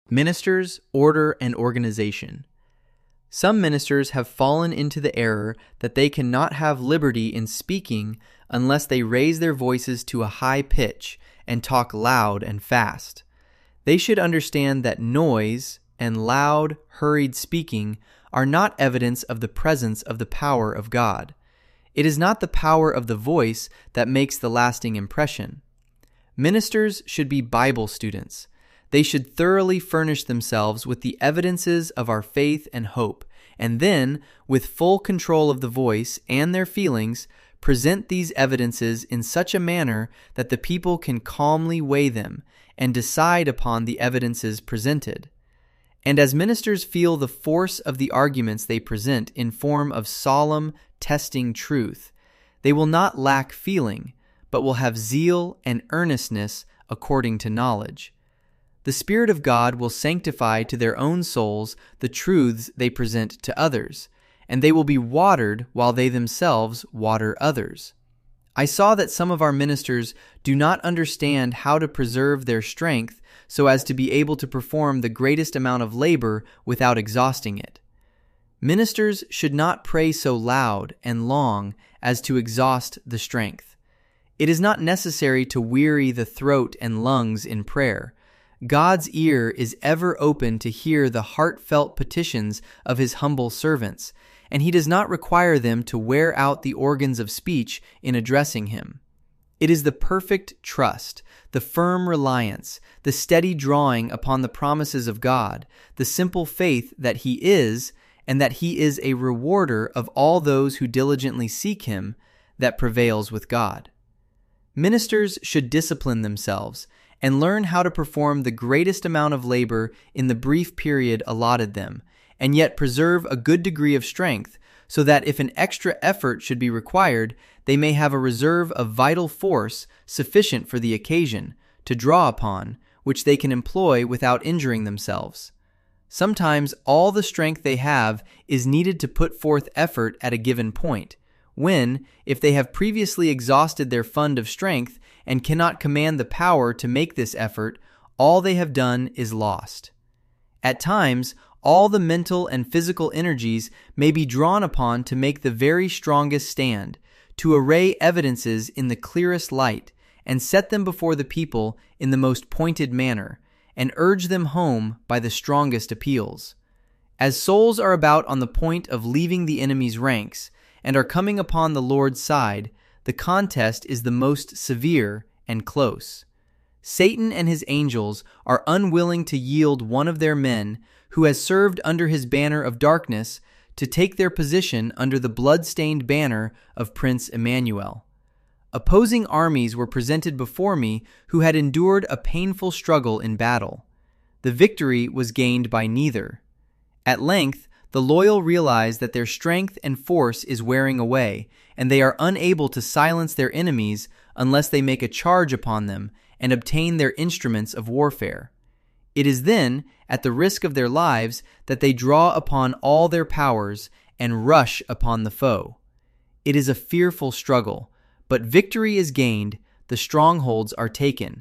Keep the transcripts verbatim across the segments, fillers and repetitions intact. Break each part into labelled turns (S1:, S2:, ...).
S1: Ministers, order, and organization. Some ministers have fallen into the error that they cannot have liberty in speaking unless they raise their voices to a high pitch and talk loud and fast. They should understand that noise and loud, hurried speaking are not evidence of the presence of the power of God. It is not the power of the voice that makes the lasting impression. Ministers should be Bible students. They should thoroughly furnish themselves with the evidences of our faith and hope, and then, with full control of the voice and their feelings, present these evidences in such a manner that the people can calmly weigh them and decide upon the evidences presented. And as ministers feel the force of the arguments they present in form of solemn, testing truth, they will not lack feeling, but will have zeal and earnestness according to knowledge. The Spirit of God will sanctify to their own souls the truths they present to others, and they will be watered while they themselves water others. I saw that some of our ministers do not understand how to preserve their strength so as to be able to perform the greatest amount of labor without exhausting it. Ministers should not pray so loud and long as to exhaust the strength. It is not necessary to weary the throat and lungs in prayer. God's ear is ever open to hear the heartfelt petitions of His humble servants, and He does not require them to wear out the organs of speech in addressing Him. It is the perfect trust, the firm reliance, the steady drawing upon the promises of God, the simple faith that He is, and that He is a rewarder of all those who diligently seek Him, that prevails with God. Ministers should discipline themselves and learn how to perform the greatest amount of labor in the brief period allotted them, and yet preserve a good degree of strength, so that if an extra effort should be required, they may have a reserve of vital force sufficient for the occasion to draw upon, which they can employ without injuring themselves. Sometimes all the strength they have is needed to put forth effort at a given point, when, if they have previously exhausted their fund of strength and cannot command the power to make this effort, all they have done is lost. At times, all the mental and physical energies may be drawn upon to make the very strongest stand, to array evidences in the clearest light, and set them before the people in the most pointed manner, and urge them home by the strongest appeals. As souls are about on the point of leaving the enemy's ranks, and are coming upon the Lord's side, the contest is the most severe and close. Satan and his angels are unwilling to yield one of their men who has served under his banner of darkness to take their position under the blood-stained banner of Prince Emmanuel. Opposing armies were presented before me who had endured a painful struggle in battle. The victory was gained by neither. At length, the loyal realize that their strength and force is wearing away, and they are unable to silence their enemies unless they make a charge upon them and obtain their instruments of warfare. It is then, at the risk of their lives, that they draw upon all their powers and rush upon the foe. It is a fearful struggle, but victory is gained, the strongholds are taken.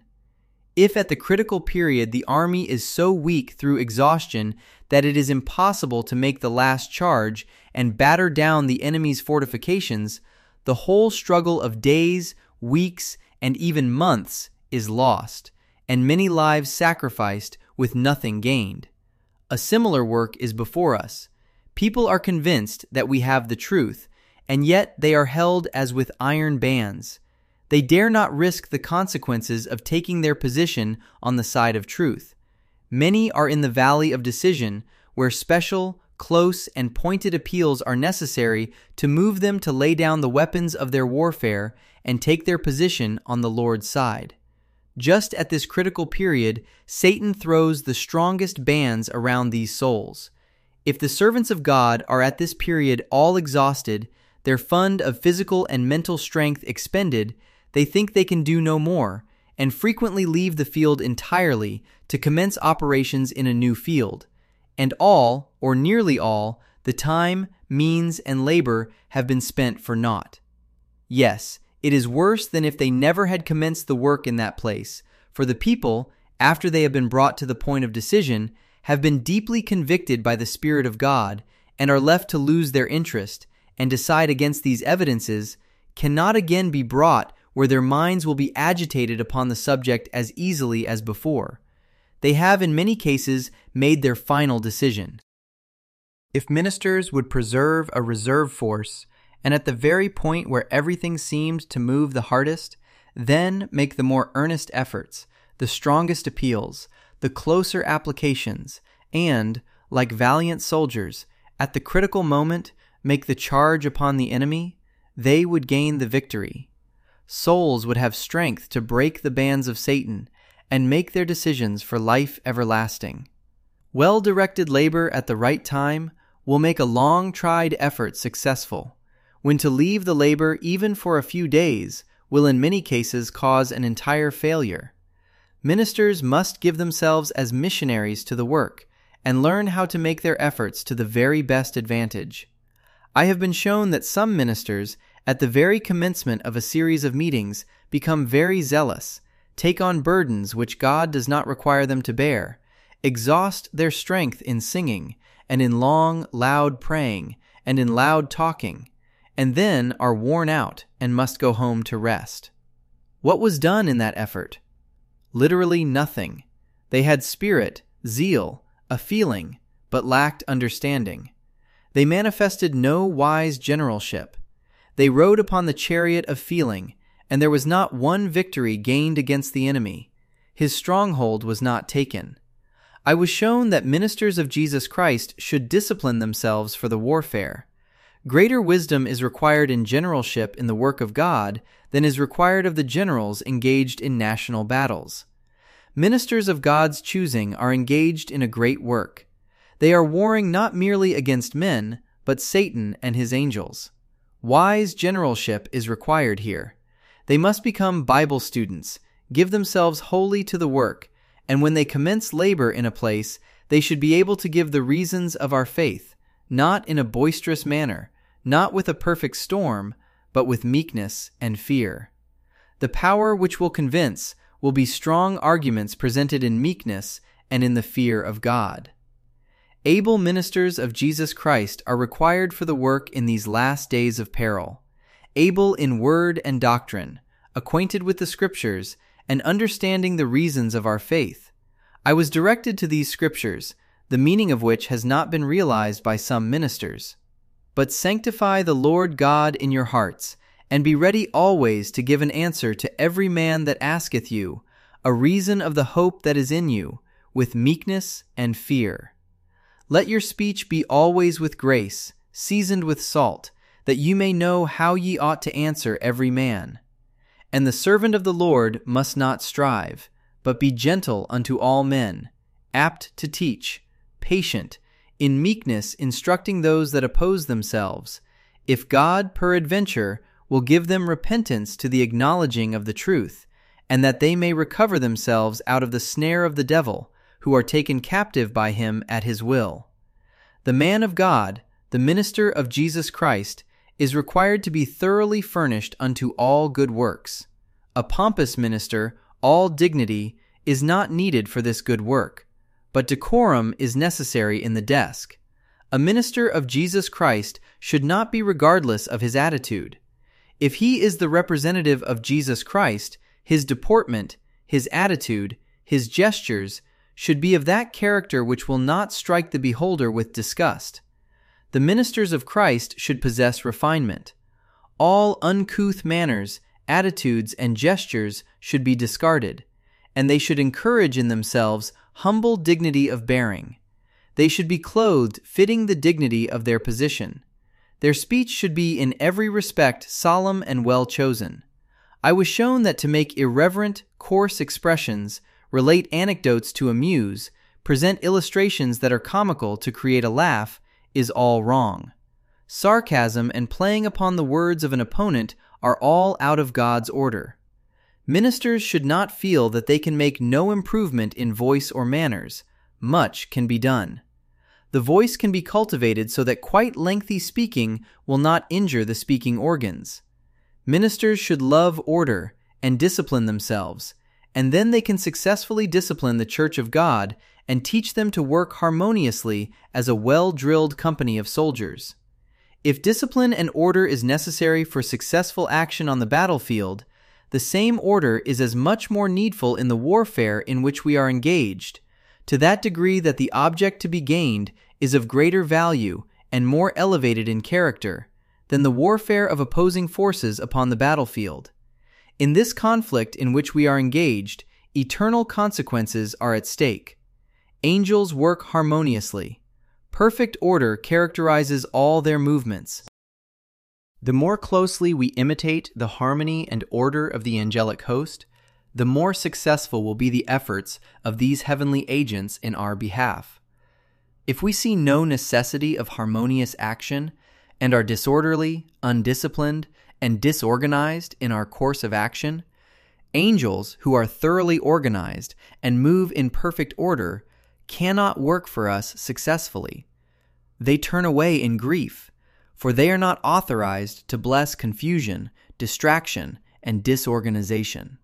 S1: If at the critical period the army is so weak through exhaustion that it is impossible to make the last charge and batter down the enemy's fortifications, the whole struggle of days, weeks, and even months is lost, and many lives sacrificed with nothing gained. A similar work is before us. People are convinced that we have the truth, and yet they are held as with iron bands. They dare not risk the consequences of taking their position on the side of truth. Many are in the valley of decision, where special, close, and pointed appeals are necessary to move them to lay down the weapons of their warfare and take their position on the Lord's side. Just at this critical period, Satan throws the strongest bands around these souls. If the servants of God are at this period all exhausted, their fund of physical and mental strength expended, they think they can do no more, and frequently leave the field entirely to commence operations in a new field. And all, or nearly all, the time, means, and labor have been spent for naught. Yes, it is worse than if they never had commenced the work in that place, for the people, after they have been brought to the point of decision, have been deeply convicted by the Spirit of God and are left to lose their interest and decide against these evidences, cannot again be brought where their minds will be agitated upon the subject as easily as before. They have in many cases made their final decision. If ministers would preserve a reserve force, and at the very point where everything seemed to move the hardest, then make the more earnest efforts, the strongest appeals, the closer applications, and, like valiant soldiers, at the critical moment make the charge upon the enemy, they would gain the victory. Souls would have strength to break the bands of Satan and make their decisions for life everlasting. Well-directed labor at the right time will make a long-tried effort successful, when to leave the labor even for a few days will in many cases cause an entire failure. Ministers must give themselves as missionaries to the work and learn how to make their efforts to the very best advantage. I have been shown that some ministers, at the very commencement of a series of meetings, become very zealous, take on burdens which God does not require them to bear, exhaust their strength in singing, and in long, loud praying, and in loud talking, and then are worn out and must go home to rest. What was done in that effort? Literally nothing. They had spirit, zeal, a feeling, but lacked understanding. They manifested no wise generalship. They rode upon the chariot of feeling, and there was not one victory gained against the enemy. His stronghold was not taken. I was shown that ministers of Jesus Christ should discipline themselves for the warfare. Greater wisdom is required in generalship in the work of God than is required of the generals engaged in national battles. Ministers of God's choosing are engaged in a great work. They are warring not merely against men, but Satan and his angels. Wise generalship is required here. They must become Bible students, give themselves wholly to the work, and when they commence labor in a place, they should be able to give the reasons of our faith, not in a boisterous manner, not with a perfect storm, but with meekness and fear. The power which will convince will be strong arguments presented in meekness and in the fear of God. Able ministers of Jesus Christ are required for the work in these last days of peril, able in word and doctrine, acquainted with the Scriptures, and understanding the reasons of our faith. I was directed to these Scriptures, the meaning of which has not been realized by some ministers. But sanctify the Lord God in your hearts, and be ready always to give an answer to every man that asketh you, a reason of the hope that is in you, with meekness and fear. Let your speech be always with grace, seasoned with salt, that you may know how ye ought to answer every man. And the servant of the Lord must not strive, but be gentle unto all men, apt to teach, patient, in meekness instructing those that oppose themselves, if God peradventure will give them repentance to the acknowledging of the truth, and that they may recover themselves out of the snare of the devil, who are taken captive by him at his will. The man of God, the minister of Jesus Christ, is required to be thoroughly furnished unto all good works. A pompous minister, all dignity, is not needed for this good work, but decorum is necessary in the desk. A minister of Jesus Christ should not be regardless of his attitude. If he is the representative of Jesus Christ, his deportment, his attitude, his gestures should be of that character which will not strike the beholder with disgust. The ministers of Christ should possess refinement. All uncouth manners, attitudes, and gestures should be discarded, and they should encourage in themselves humble dignity of bearing. They should be clothed fitting the dignity of their position. Their speech should be in every respect solemn and well chosen. I was shown that to make irreverent, coarse expressions, relate anecdotes to amuse, present illustrations that are comical to create a laugh, is all wrong. Sarcasm and playing upon the words of an opponent are all out of God's order. Ministers should not feel that they can make no improvement in voice or manners. Much can be done. The voice can be cultivated so that quite lengthy speaking will not injure the speaking organs. Ministers should love order and discipline themselves, and then they can successfully discipline the Church of God and teach them to work harmoniously as a well-drilled company of soldiers. If discipline and order is necessary for successful action on the battlefield, the same order is as much more needful in the warfare in which we are engaged, to that degree that the object to be gained is of greater value and more elevated in character than the warfare of opposing forces upon the battlefield. In this conflict in which we are engaged, eternal consequences are at stake. Angels work harmoniously. Perfect order characterizes all their movements. The more closely we imitate the harmony and order of the angelic host, the more successful will be the efforts of these heavenly agents in our behalf. If we see no necessity of harmonious action and are disorderly, undisciplined, and disorganized in our course of action, angels who are thoroughly organized and move in perfect order cannot work for us successfully. They turn away in grief, for they are not authorized to bless confusion, distraction, and disorganization.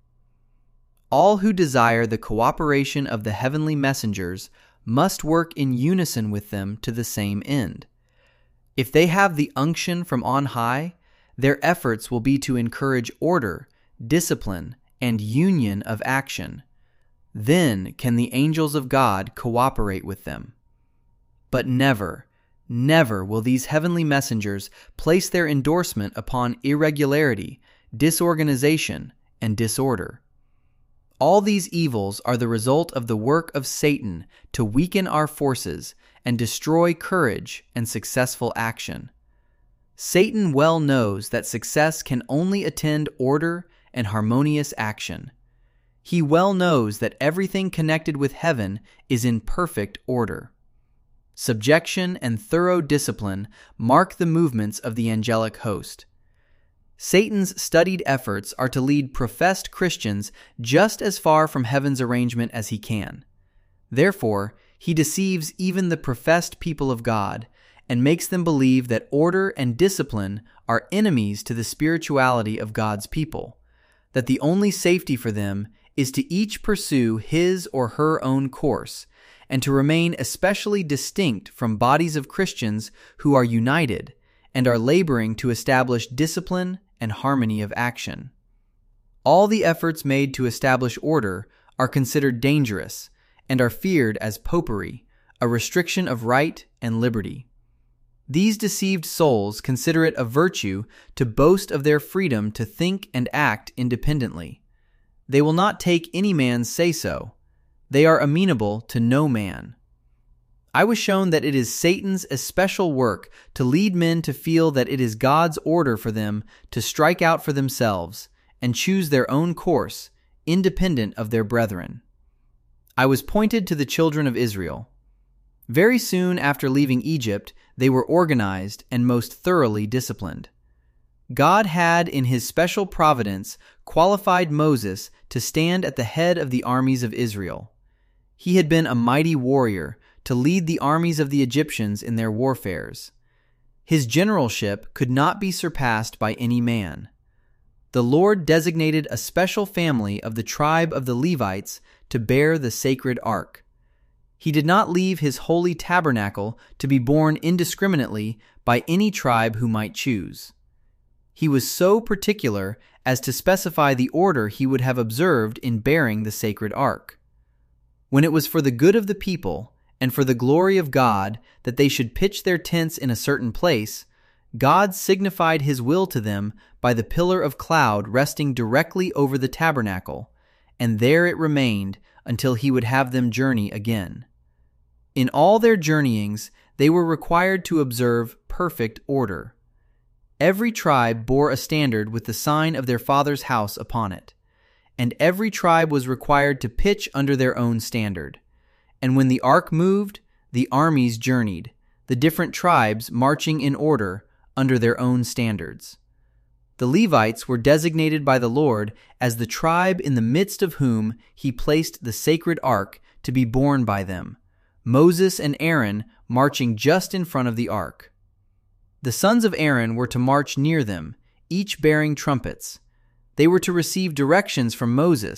S1: All who desire the cooperation of the heavenly messengers must work in unison with them to the same end. If they have the unction from on high, their efforts will be to encourage order, discipline, and union of action. Then can the angels of God cooperate with them. But never, never will these heavenly messengers place their endorsement upon irregularity, disorganization, and disorder. All these evils are the result of the work of Satan to weaken our forces and destroy courage and successful action. Satan well knows that success can only attend order and harmonious action. He well knows that everything connected with heaven is in perfect order. Subjection and thorough discipline mark the movements of the angelic host. Satan's studied efforts are to lead professed Christians just as far from heaven's arrangement as he can. Therefore, he deceives even the professed people of God and makes them believe that order and discipline are enemies to the spirituality of God's people, that the only safety for them is to each pursue his or her own course, and to remain especially distinct from bodies of Christians who are united and are laboring to establish discipline and harmony of action. All the efforts made to establish order are considered dangerous and are feared as popery, a restriction of right and liberty. These deceived souls consider it a virtue to boast of their freedom to think and act independently. They will not take any man's say-so. They are amenable to no man. I was shown that it is Satan's especial work to lead men to feel that it is God's order for them to strike out for themselves and choose their own course, independent of their brethren. I was pointed to the children of Israel. Very soon after leaving Egypt, they were organized and most thoroughly disciplined. God had, in his special providence, qualified Moses to stand at the head of the armies of Israel. He had been a mighty warrior to lead the armies of the Egyptians in their warfares. His generalship could not be surpassed by any man. The Lord designated a special family of the tribe of the Levites to bear the sacred ark. He did not leave his holy tabernacle to be borne indiscriminately by any tribe who might choose. He was so particular as to specify the order he would have observed in bearing the sacred ark. When it was for the good of the people and for the glory of God that they should pitch their tents in a certain place, God signified his will to them by the pillar of cloud resting directly over the tabernacle, and there it remained until he would have them journey again. In all their journeyings, they were required to observe perfect order. Every tribe bore a standard with the sign of their father's house upon it, and every tribe was required to pitch under their own standard. And when the ark moved, the armies journeyed, the different tribes marching in order under their own standards. The Levites were designated by the Lord as the tribe in the midst of whom he placed the sacred ark to be borne by them, Moses and Aaron marching just in front of the ark. The sons of Aaron were to march near them, each bearing trumpets. They were to receive directions from Moses,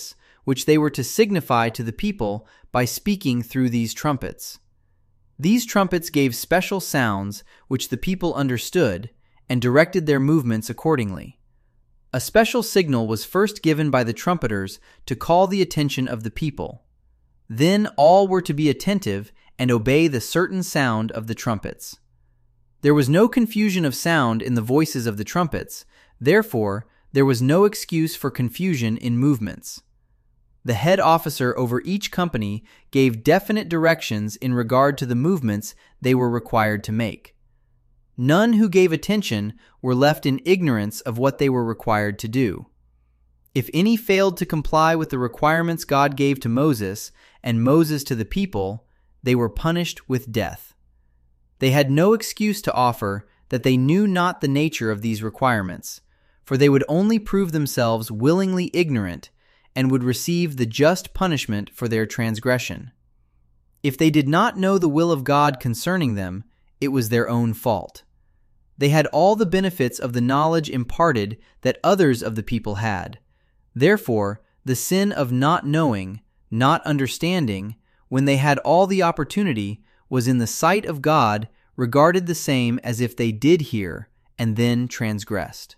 S1: which they were to signify to the people by speaking through these trumpets. These trumpets gave special sounds which the people understood and directed their movements accordingly. A special signal was first given by the trumpeters to call the attention of the people. Then all were to be attentive and obey the certain sound of the trumpets. There was no confusion of sound in the voices of the trumpets, therefore there was no excuse for confusion in movements. The head officer over each company gave definite directions in regard to the movements they were required to make. None who gave attention were left in ignorance of what they were required to do. If any failed to comply with the requirements God gave to Moses and Moses to the people, they were punished with death. They had no excuse to offer that they knew not the nature of these requirements, for they would only prove themselves willingly ignorant and would receive the just punishment for their transgression. If they did not know the will of God concerning them, it was their own fault. They had all the benefits of the knowledge imparted that others of the people had. Therefore, the sin of not knowing, not understanding, when they had all the opportunity, was in the sight of God regarded the same as if they did hear and then transgressed.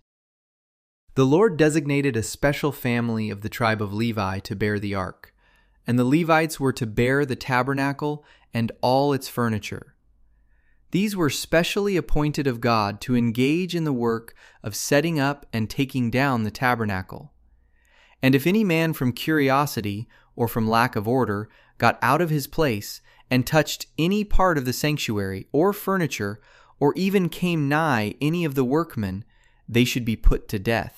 S1: The Lord designated a special family of the tribe of Levi to bear the ark, and the Levites were to bear the tabernacle and all its furniture. These were specially appointed of God to engage in the work of setting up and taking down the tabernacle. And if any man from curiosity or from lack of order got out of his place and touched any part of the sanctuary or furniture, or even came nigh any of the workmen, they should be put to death.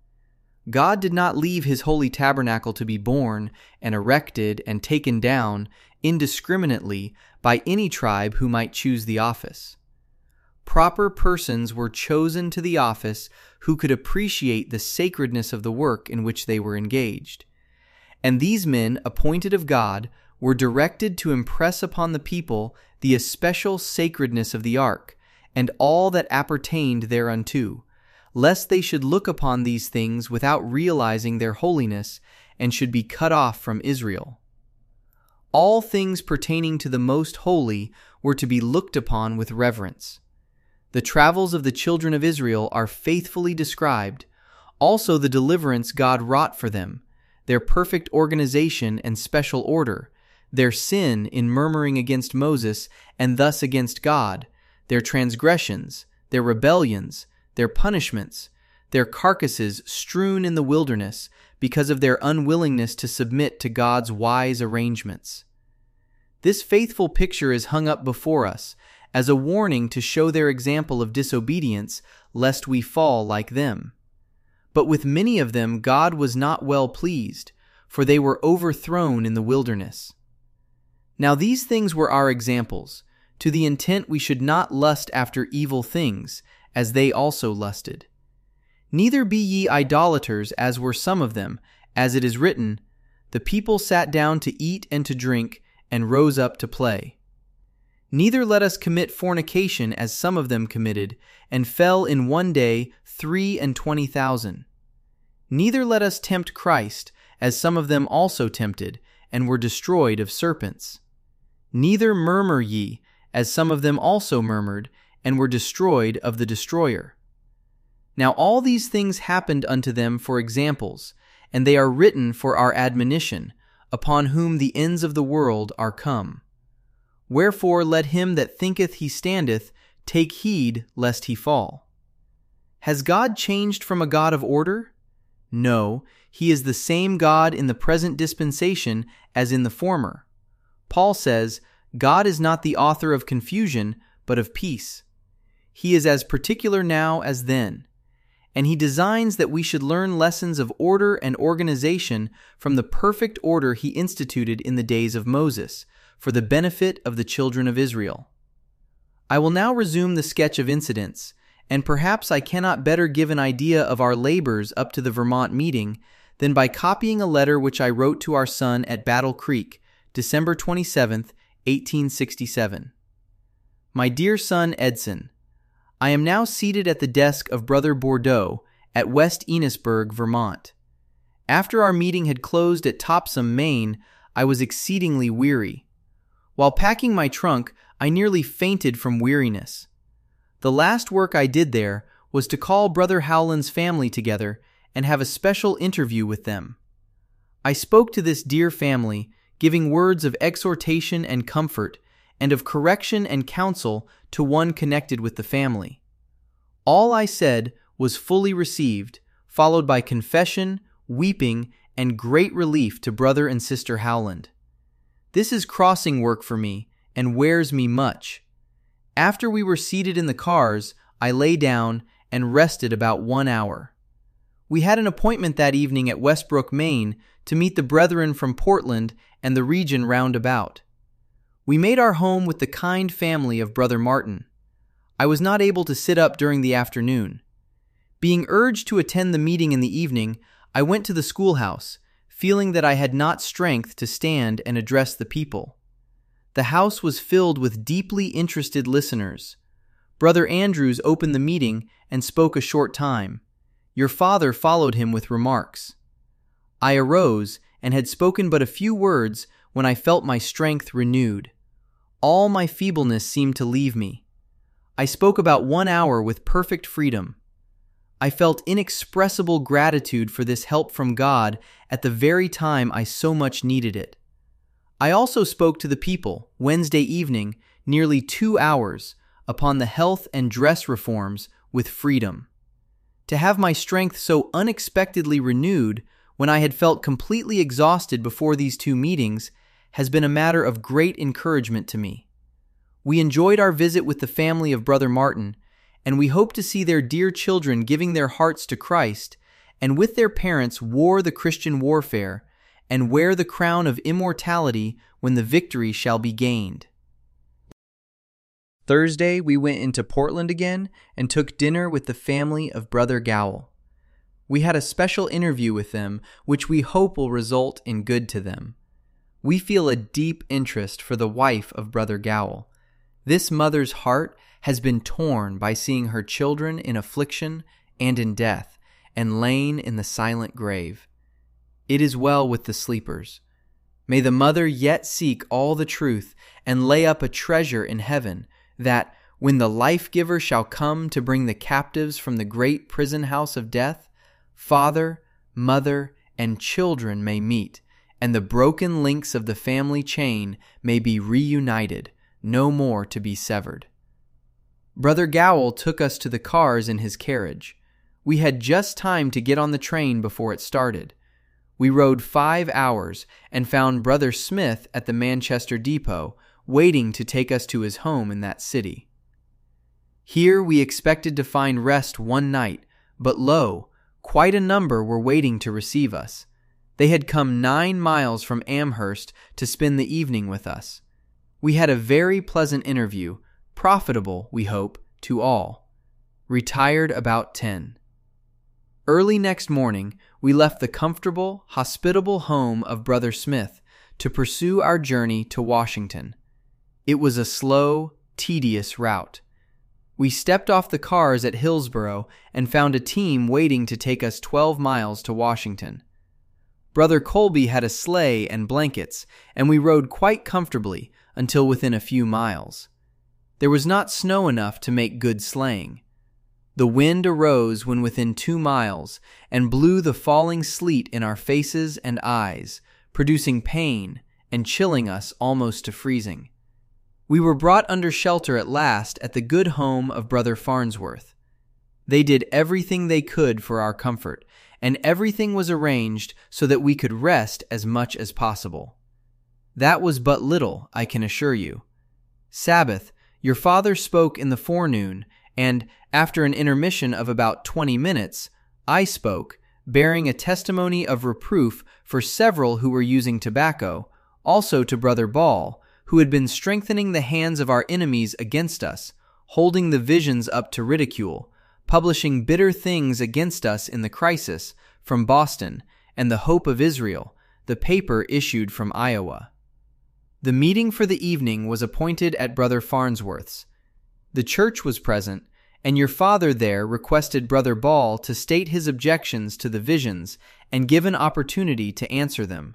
S1: God did not leave his holy tabernacle to be borne and erected and taken down indiscriminately by any tribe who might choose the office. Proper persons were chosen to the office who could appreciate the sacredness of the work in which they were engaged. And these men, appointed of God, were directed to impress upon the people the especial sacredness of the ark, and all that appertained thereunto, lest they should look upon these things without realizing their holiness, and should be cut off from Israel. All things pertaining to the most holy were to be looked upon with reverence. The travels of the children of Israel are faithfully described, also the deliverance God wrought for them, their perfect organization and special order, their sin in murmuring against Moses and thus against God, their transgressions, their rebellions, their punishments, their carcasses strewn in the wilderness because of their unwillingness to submit to God's wise arrangements. This faithful picture is hung up before us as a warning to show their example of disobedience, lest we fall like them. But with many of them God was not well pleased, for they were overthrown in the wilderness. Now these things were our examples, to the intent we should not lust after evil things, as they also lusted. Neither be ye idolaters, as were some of them, as it is written, the people sat down to eat and to drink, and rose up to play. Neither let us commit fornication, as some of them committed, and fell in one day three and twenty thousand. Neither let us tempt Christ, as some of them also tempted, and were destroyed of serpents. Neither murmur ye, as some of them also murmured, and were destroyed of the destroyer. Now all these things happened unto them for examples, and they are written for our admonition, upon whom the ends of the world are come. Wherefore let him that thinketh he standeth take heed lest he fall. Has God changed from a God of order? No, he is the same God in the present dispensation as in the former. Paul says, God is not the author of confusion, but of peace. He is as particular now as then, and he designs that we should learn lessons of order and organization from the perfect order he instituted in the days of Moses, for the benefit of the children of Israel. I will now resume the sketch of incidents, and perhaps I cannot better give an idea of our labors up to the Vermont meeting than by copying a letter which I wrote to our son at Battle Creek, December twenty-seventh, eighteen sixty-seven. My dear son Edson, I am now seated at the desk of Brother Bordeaux at West Enosburg, Vermont. After our meeting had closed at Topsham, Maine, I was exceedingly weary. While packing my trunk, I nearly fainted from weariness. The last work I did there was to call Brother Howland's family together and have a special interview with them. I spoke to this dear family, giving words of exhortation and comfort, and of correction and counsel to one connected with the family. All I said was fully received, followed by confession, weeping, and great relief to Brother and Sister Howland. This is crossing work for me, and wears me much. After we were seated in the cars, I lay down and rested about one hour. We had an appointment that evening at Westbrook, Maine, to meet the brethren from Portland and the region round about. We made our home with the kind family of Brother Martin. I was not able to sit up during the afternoon. Being urged to attend the meeting in the evening, I went to the schoolhouse, feeling that I had not strength to stand and address the people. The house was filled with deeply interested listeners. Brother Andrews opened the meeting and spoke a short time. Your father followed him with remarks. I arose and had spoken but a few words when I felt my strength renewed. All my feebleness seemed to leave me. I spoke about one hour with perfect freedom. I felt inexpressible gratitude for this help from God at the very time I so much needed it. I also spoke to the people, Wednesday evening, nearly two hours, upon the health and dress reforms with freedom. To have my strength so unexpectedly renewed when I had felt completely exhausted before these two meetings has been a matter of great encouragement to me. We enjoyed our visit with the family of Brother Martin, and we hope to see their dear children giving their hearts to Christ, and with their parents war the Christian warfare, and wear the crown of immortality when the victory shall be gained. Thursday, we went into Portland again and took dinner with the family of Brother Gowell. We had a special interview with them, which we hope will result in good to them. We feel a deep interest for the wife of Brother Gowell. This mother's heart has been torn by seeing her children in affliction and in death, and lain in the silent grave. It is well with the sleepers. May the mother yet seek all the truth and lay up a treasure in heaven, that, when the life-giver shall come to bring the captives from the great prison house of death, father, mother, and children may meet, and the broken links of the family chain may be reunited, no more to be severed. Brother Gowell took us to the cars in his carriage. We had just time to get on the train before it started. We rode five hours and found Brother Smith at the Manchester depot, waiting to take us to his home in that city. Here we expected to find rest one night, but lo, quite a number were waiting to receive us. They had come nine miles from Amherst to spend the evening with us. We had a very pleasant interview, profitable, we hope, to all. Retired about ten. Early next morning, we left the comfortable, hospitable home of Brother Smith to pursue our journey to Washington. It was a slow, tedious route. We stepped off the cars at Hillsborough and found a team waiting to take us twelve miles to Washington. Brother Colby had a sleigh and blankets, and we rode quite comfortably until within a few miles. There was not snow enough to make good sleighing. The wind arose when within two miles and blew the falling sleet in our faces and eyes, producing pain and chilling us almost to freezing. We were brought under shelter at last at the good home of Brother Farnsworth. They did everything they could for our comfort, and everything was arranged so that we could rest as much as possible. That was but little, I can assure you. Sabbath, your father spoke in the forenoon, and, after an intermission of about twenty minutes, I spoke, bearing a testimony of reproof for several who were using tobacco, also to Brother Ball, who had been strengthening the hands of our enemies against us, holding the visions up to ridicule, publishing bitter things against us in the Crisis from Boston, and the Hope of Israel, the paper issued from Iowa. The meeting for the evening was appointed at Brother Farnsworth's. The church was present, and your father there requested Brother Ball to state his objections to the visions and give an opportunity to answer them.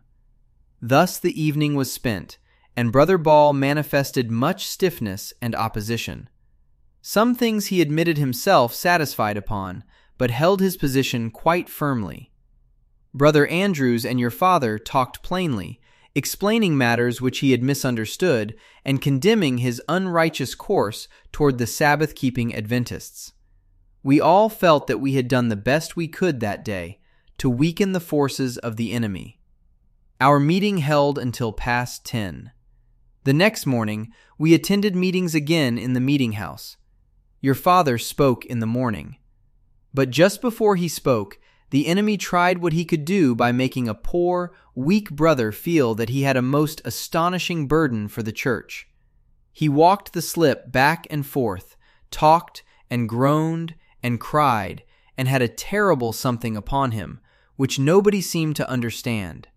S1: Thus the evening was spent, and Brother Ball manifested much stiffness and opposition. Some things he admitted himself satisfied upon, but held his position quite firmly. Brother Andrews and your father talked plainly, explaining matters which he had misunderstood and condemning his unrighteous course toward the Sabbath-keeping Adventists. We all felt that we had done the best we could that day to weaken the forces of the enemy. Our meeting held until past ten. The next morning, we attended meetings again in the meeting house. Your father spoke in the morning. But just before he spoke, the enemy tried what he could do by making a poor, weak brother feel that he had a most astonishing burden for the church. He walked the slip back and forth, talked and groaned and cried, and had a terrible something upon him, which nobody seemed to understand.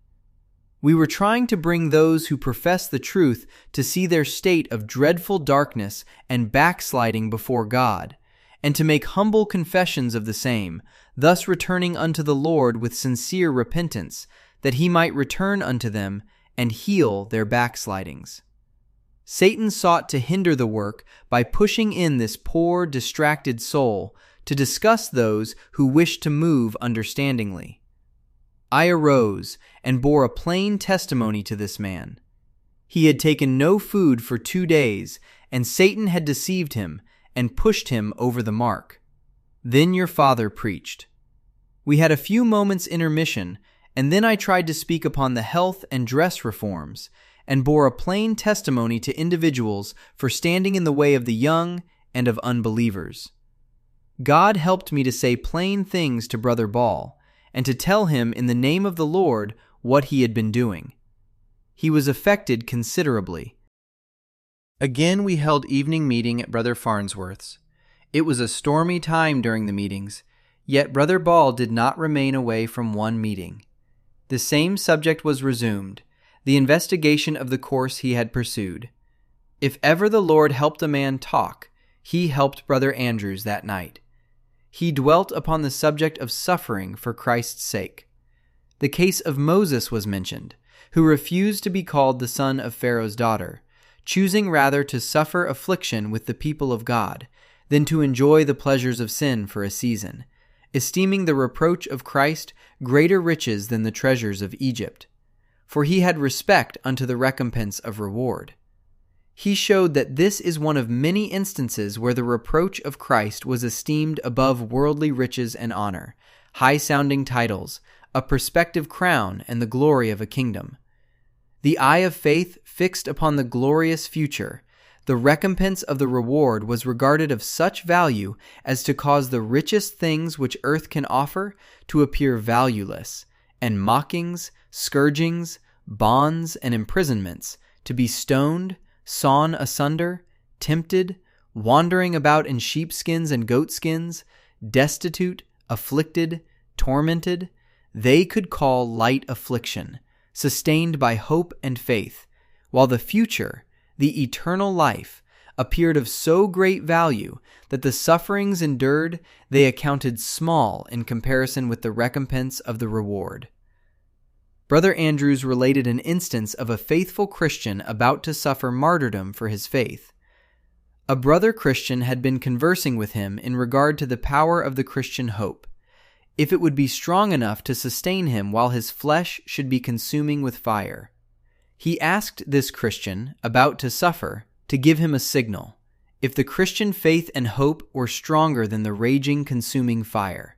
S1: We were trying to bring those who profess the truth to see their state of dreadful darkness and backsliding before God, and to make humble confessions of the same, thus returning unto the Lord with sincere repentance, that he might return unto them and heal their backslidings. Satan sought to hinder the work by pushing in this poor, distracted soul to disgust those who wished to move understandingly. I arose and bore a plain testimony to this man. He had taken no food for two days, and Satan had deceived him and pushed him over the mark. Then your father preached. We had a few moments' intermission, and then I tried to speak upon the health and dress reforms, and bore a plain testimony to individuals for standing in the way of the young and of unbelievers. God helped me to say plain things to Brother Ball, and to tell him in the name of the Lord what he had been doing. He was affected considerably. Again we held evening meeting at Brother Farnsworth's. It was a stormy time during the meetings, yet Brother Ball did not remain away from one meeting. The same subject was resumed, the investigation of the course he had pursued. If ever the Lord helped a man talk, he helped Brother Andrews that night. He dwelt upon the subject of suffering for Christ's sake. The case of Moses was mentioned, who refused to be called the son of Pharaoh's daughter, choosing rather to suffer affliction with the people of God than to enjoy the pleasures of sin for a season, esteeming the reproach of Christ greater riches than the treasures of Egypt, for he had respect unto the recompense of reward. He showed that this is one of many instances where the reproach of Christ was esteemed above worldly riches and honor, high-sounding titles, a prospective crown, and the glory of a kingdom. The eye of faith fixed upon the glorious future, the recompense of the reward was regarded of such value as to cause the richest things which earth can offer to appear valueless, and mockings, scourgings, bonds, and imprisonments to be stoned, sawn asunder, tempted, wandering about in sheepskins and goatskins, destitute, afflicted, tormented, they could call light affliction, sustained by hope and faith, while the future, the eternal life, appeared of so great value that the sufferings endured they accounted small in comparison with the recompense of the reward. Brother Andrews related an instance of a faithful Christian about to suffer martyrdom for his faith. A brother Christian had been conversing with him in regard to the power of the Christian hope, if it would be strong enough to sustain him while his flesh should be consuming with fire. He asked this Christian, about to suffer, to give him a signal, if the Christian faith and hope were stronger than the raging, consuming fire.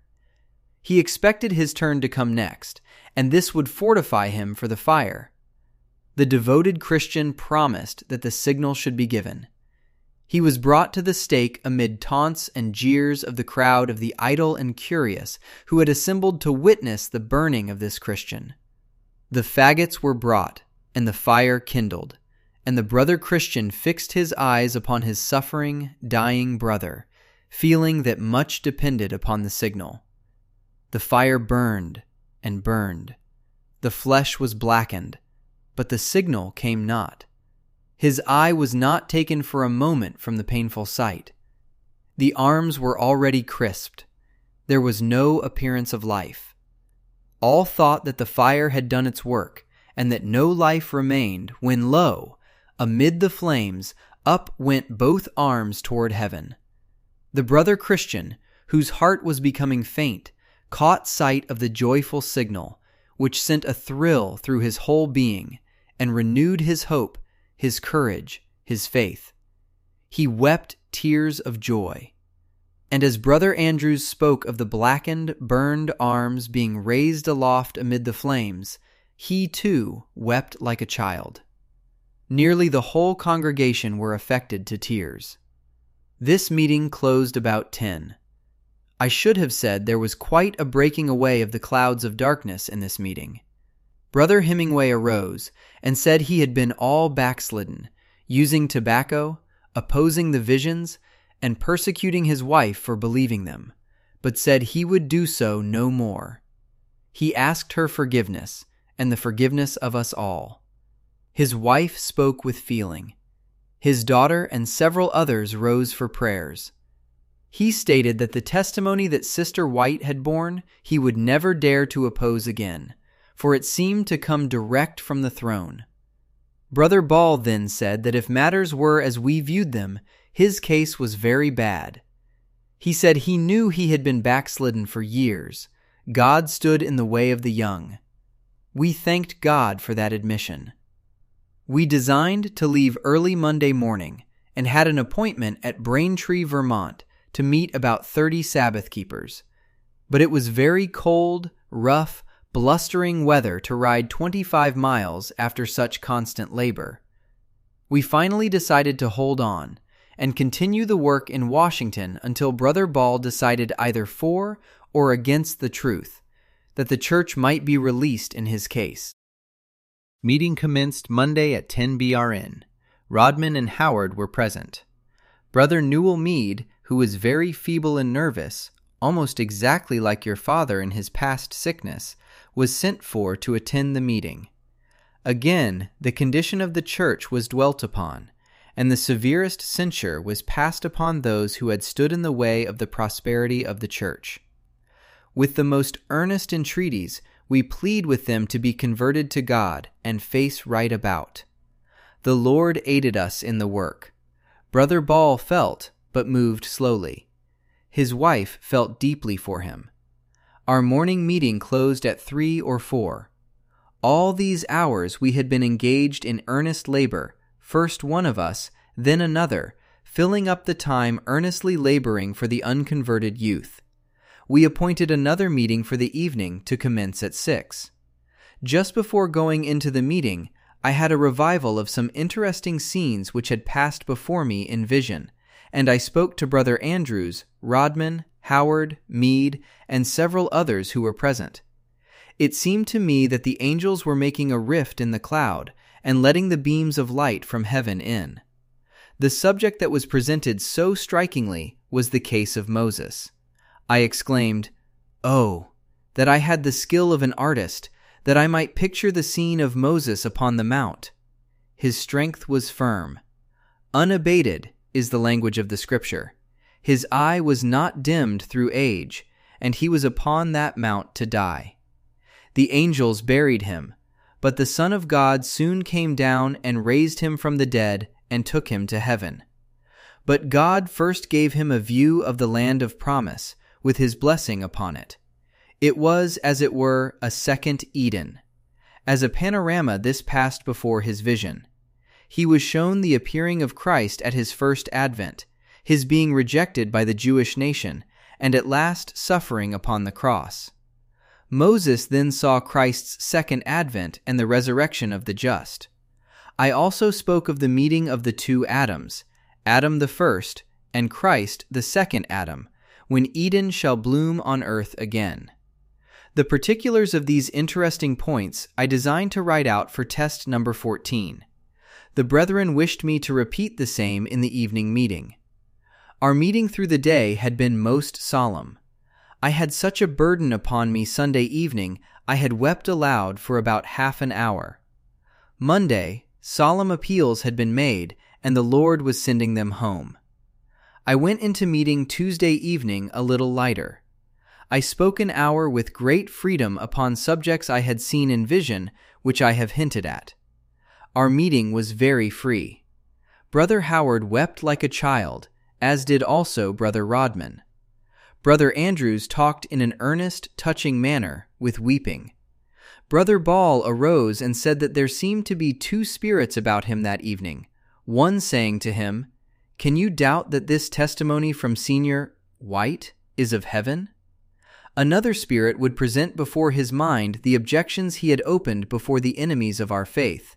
S1: He expected his turn to come next, and this would fortify him for the fire. The devoted Christian promised that the signal should be given. He was brought to the stake amid taunts and jeers of the crowd of the idle and curious who had assembled to witness the burning of this Christian. The faggots were brought, and the fire kindled, and the brother Christian fixed his eyes upon his suffering, dying brother, feeling that much depended upon the signal. The fire burned and burned. The flesh was blackened, but the signal came not. His eye was not taken for a moment from the painful sight. The arms were already crisped. There was no appearance of life. All thought that the fire had done its work, and that no life remained, when lo, amid the flames, up went both arms toward heaven. The brother Christian, whose heart was becoming faint, caught sight of the joyful signal, which sent a thrill through his whole being, and renewed his hope, his courage, his faith. He wept tears of joy. And as Brother Andrews spoke of the blackened, burned arms being raised aloft amid the flames, he too wept like a child. Nearly the whole congregation were affected to tears. This meeting closed about ten. I should have said there was quite a breaking away of the clouds of darkness in this meeting. Brother Hemingway arose and said he had been all backslidden, using tobacco, opposing the visions, and persecuting his wife for believing them, but said he would do so no more. He asked her forgiveness, and the forgiveness of us all. His wife spoke with feeling. His daughter and several others rose for prayers. He stated that the testimony that Sister White had borne he would never dare to oppose again, for it seemed to come direct from the throne. Brother Ball then said that if matters were as we viewed them, his case was very bad. He said he knew he had been backslidden for years. God stood in the way of the young. We thanked God for that admission. We designed to leave early Monday morning and had an appointment at Braintree, Vermont, to meet about thirty Sabbath keepers. But it was very cold, rough, blustering weather to ride twenty-five miles after such constant labor. We finally decided to hold on and continue the work in Washington until Brother Ball decided either for or against the truth, that the church might be released in his case. Meeting commenced Monday at ten B R N. Rodman and Howard were present. Brother Newell Meade, who was very feeble and nervous, almost exactly like your father in his past sickness, was sent for to attend the meeting. Again, the condition of the church was dwelt upon, and the severest censure was passed upon those who had stood in the way of the prosperity of the church. With the most earnest entreaties, we plead with them to be converted to God and face right about. The Lord aided us in the work. Brother Ball felt, but moved slowly. His wife felt deeply for him. Our morning meeting closed at three or four. All these hours we had been engaged in earnest labor, first one of us, then another, filling up the time earnestly laboring for the unconverted youth. We appointed another meeting for the evening to commence at six. Just before going into the meeting, I had a revival of some interesting scenes which had passed before me in vision, and I spoke to Brother Andrews, Rodman, Howard, Meade, and several others who were present. It seemed to me that the angels were making a rift in the cloud and letting the beams of light from heaven in. The subject that was presented so strikingly was the case of Moses. I exclaimed, "Oh, that I had the skill of an artist, that I might picture the scene of Moses upon the mount." His strength was firm. Unabated is the language of the Scripture. His eye was not dimmed through age, and he was upon that mount to die. The angels buried him, but the Son of God soon came down and raised him from the dead and took him to heaven. But God first gave him a view of the land of promise, with his blessing upon it. It was, as it were, a second Eden. As a panorama, this passed before his vision. He was shown the appearing of Christ at his first advent, his being rejected by the Jewish nation, and at last suffering upon the cross. Moses then saw Christ's second advent and the resurrection of the just. I also spoke of the meeting of the two Adams, Adam the first, and Christ the second Adam, when Eden shall bloom on earth again. The particulars of these interesting points I designed to write out for test number fourteen. The brethren wished me to repeat the same in the evening meeting. Our meeting through the day had been most solemn. I had such a burden upon me Sunday evening, I had wept aloud for about half an hour. Monday, solemn appeals had been made, and the Lord was sending them home. I went into meeting Tuesday evening a little lighter. I spoke an hour with great freedom upon subjects I had seen in vision, which I have hinted at. Our meeting was very free. Brother Howard wept like a child, as did also Brother Rodman. Brother Andrews talked in an earnest, touching manner, with weeping. Brother Ball arose and said that there seemed to be two spirits about him that evening, one saying to him, "Can you doubt that this testimony from Senior White is of heaven?" Another spirit would present before his mind the objections he had opened before the enemies of our faith.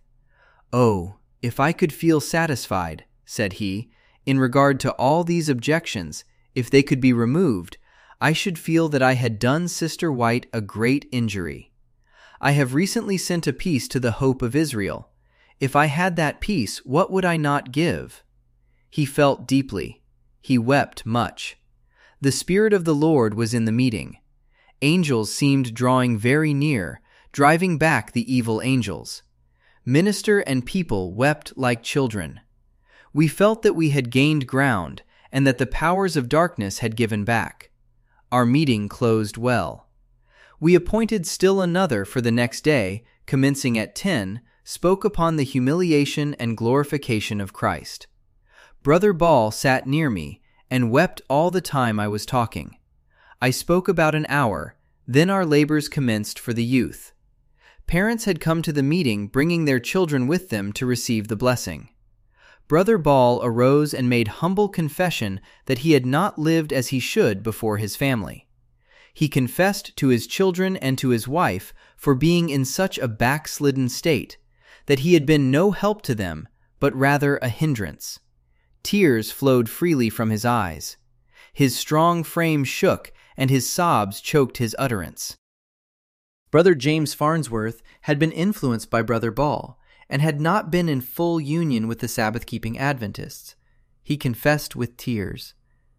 S1: "Oh, if I could feel satisfied," said he, "in regard to all these objections, if they could be removed, I should feel that I had done Sister White a great injury. I have recently sent a piece to the Hope of Israel. If I had that piece, what would I not give?" He felt deeply. He wept much. The Spirit of the Lord was in the meeting. Angels seemed drawing very near, driving back the evil angels. Minister and people wept like children. We felt that we had gained ground, and that the powers of darkness had given back. Our meeting closed well. We appointed still another for the next day, commencing at ten, spoke upon the humiliation and glorification of Christ. Brother Ball sat near me, and wept all the time I was talking. I spoke about an hour, then our labors commenced for the youth. Parents had come to the meeting bringing their children with them to receive the blessing. Brother Ball arose and made humble confession that he had not lived as he should before his family. He confessed to his children and to his wife for being in such a backslidden state, that he had been no help to them, but rather a hindrance. Tears flowed freely from his eyes. His strong frame shook, and his sobs choked his utterance. Brother James Farnsworth had been influenced by Brother Ball, and had not been in full union with the Sabbath-keeping Adventists. He confessed with tears.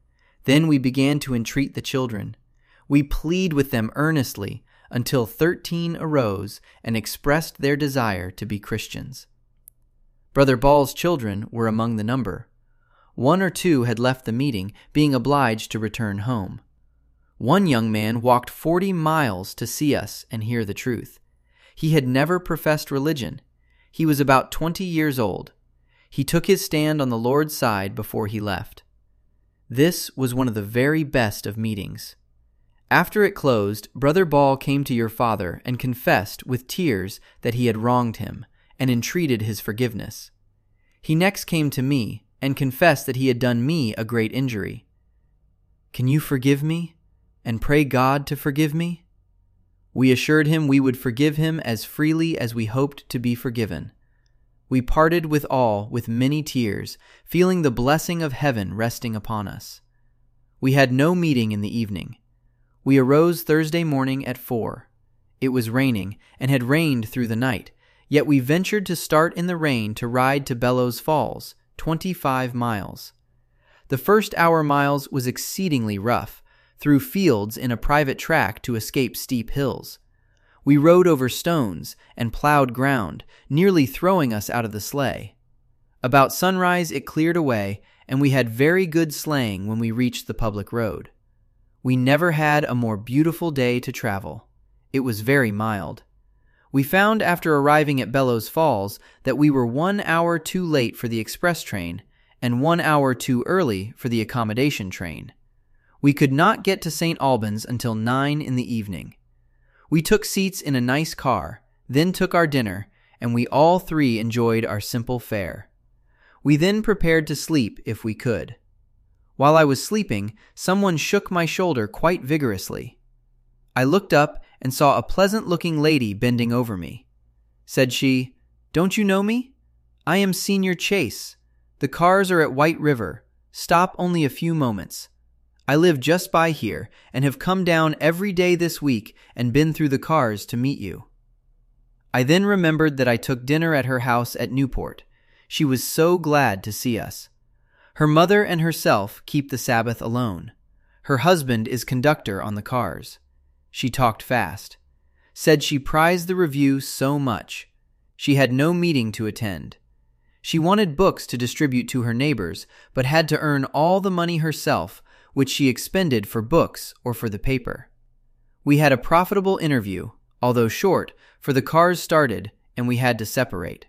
S1: Then we began to entreat the children. We plead with them earnestly until thirteen arose and expressed their desire to be Christians. Brother Ball's children were among the number. One or two had left the meeting, being obliged to return home. One young man walked forty miles to see us and hear the truth. He had never professed religion. He was about twenty years old. He took his stand on the Lord's side before he left. This was one of the very best of meetings. After it closed, Brother Ball came to your father and confessed with tears that he had wronged him, and entreated his forgiveness. He next came to me and confessed that he had done me a great injury. "Can you forgive me, and pray God to forgive me?" We assured him we would forgive him as freely as we hoped to be forgiven. We parted with all with many tears, feeling the blessing of heaven resting upon us. We had no meeting in the evening. We arose Thursday morning at four. It was raining, and had rained through the night, yet we ventured to start in the rain to ride to Bellows Falls, twenty-five miles. The first hour miles was exceedingly rough, through fields in a private track to escape steep hills. We rode over stones and plowed ground, nearly throwing us out of the sleigh. About sunrise it cleared away, and we had very good sleighing when we reached the public road. We never had a more beautiful day to travel. It was very mild. We found after arriving at Bellows Falls that we were one hour too late for the express train and one hour too early for the accommodation train. We could not get to Saint Albans until nine in the evening. We took seats in a nice car, then took our dinner, and we all three enjoyed our simple fare. We then prepared to sleep if we could. While I was sleeping, someone shook my shoulder quite vigorously. I looked up and saw a pleasant-looking lady bending over me. Said she, "Don't you know me? I am Senior Chase. The cars are at White River. Stop only a few moments. I live just by here and have come down every day this week and been through the cars to meet you." I then remembered that I took dinner at her house at Newport. She was so glad to see us. Her mother and herself keep the Sabbath alone. Her husband is conductor on the cars. She talked fast. Said she prized the review so much. She had no meeting to attend. She wanted books to distribute to her neighbors, but had to earn all the money herself, which she expended for books or for the paper. We had a profitable interview, although short, for the cars started and we had to separate.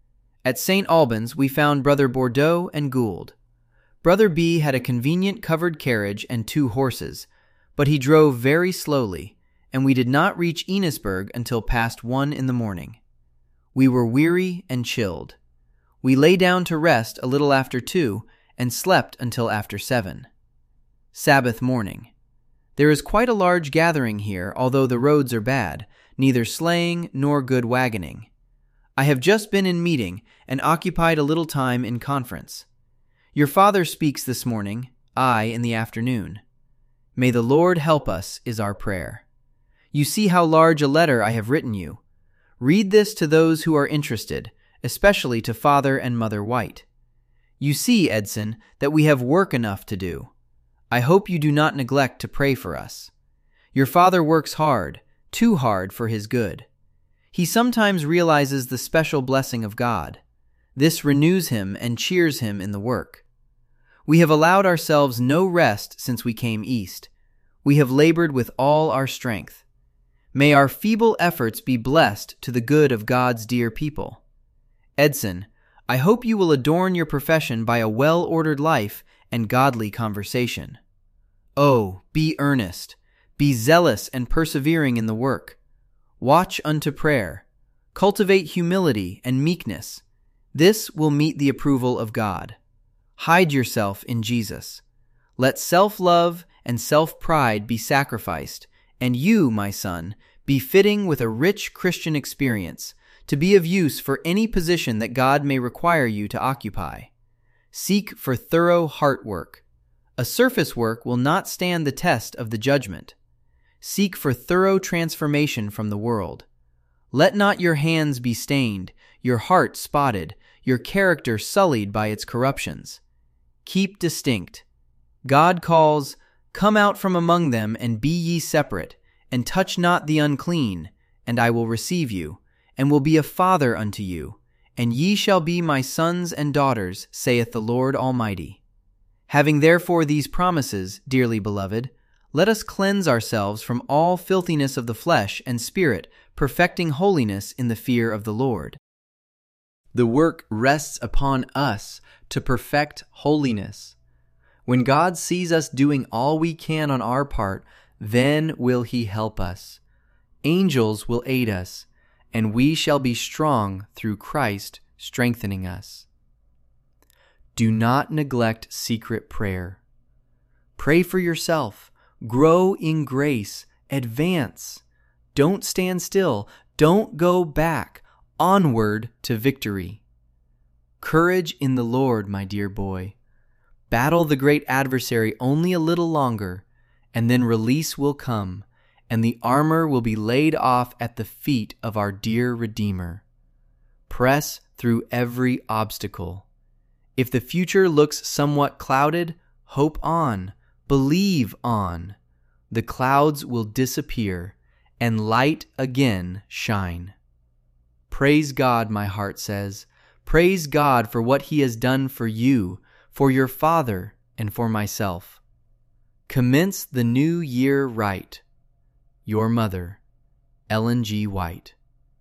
S1: At Saint Albans, we found Brother Bordeaux and Gould. Brother B had a convenient covered carriage and two horses, but he drove very slowly, and we did not reach Enosburg until past one in the morning. We were weary and chilled. We lay down to rest a little after two and slept until after seven. Sabbath morning. There is quite a large gathering here, although the roads are bad, neither sleighing nor good wagoning. I have just been in meeting and occupied a little time in conference. Your father speaks this morning, I in the afternoon. May the Lord help us is our prayer. You see how large a letter I have written you. Read this to those who are interested, especially to Father and Mother White. You see, Edson, that we have work enough to do. I hope you do not neglect to pray for us. Your father works hard, too hard for his good. He sometimes realizes the special blessing of God. This renews him and cheers him in the work. We have allowed ourselves no rest since we came east. We have labored with all our strength. May our feeble efforts be blessed to the good of God's dear people. Edson, I hope you will adorn your profession by a well-ordered life and godly conversation. Oh, be earnest, be zealous and persevering in the work. Watch unto prayer. Cultivate humility and meekness. This will meet the approval of God. Hide yourself in Jesus. Let self-love and self-pride be sacrificed, and you, my son, be fitting with a rich Christian experience to be of use for any position that God may require you to occupy. Seek for thorough heart work. A surface work will not stand the test of the judgment. Seek for thorough transformation from the world. Let not your hands be stained, your heart spotted, your character sullied by its corruptions. Keep distinct. God calls, "Come out from among them, and be ye separate, and touch not the unclean, and I will receive you, and will be a father unto you, and ye shall be my sons and daughters, saith the Lord Almighty." Having therefore these promises, dearly beloved, let us cleanse ourselves from all filthiness of the flesh and spirit, perfecting holiness in the fear of the Lord. The work rests upon us to perfect holiness. When God sees us doing all we can on our part, then will He help us. Angels will aid us, and we shall be strong through Christ strengthening us. Do not neglect secret prayer. Pray for yourself. Grow in grace. Advance. Don't stand still. Don't go back. Onward to victory. Courage in the Lord, my dear boy. Battle the great adversary only a little longer, and then release will come, and the armor will be laid off at the feet of our dear Redeemer. Press through every obstacle. If the future looks somewhat clouded, hope on, believe on. The clouds will disappear, and light again shine. Praise God, my heart says. Praise God for what He has done for you, for your father, and for myself. Commence the new year right. Your mother, Ellen G. White.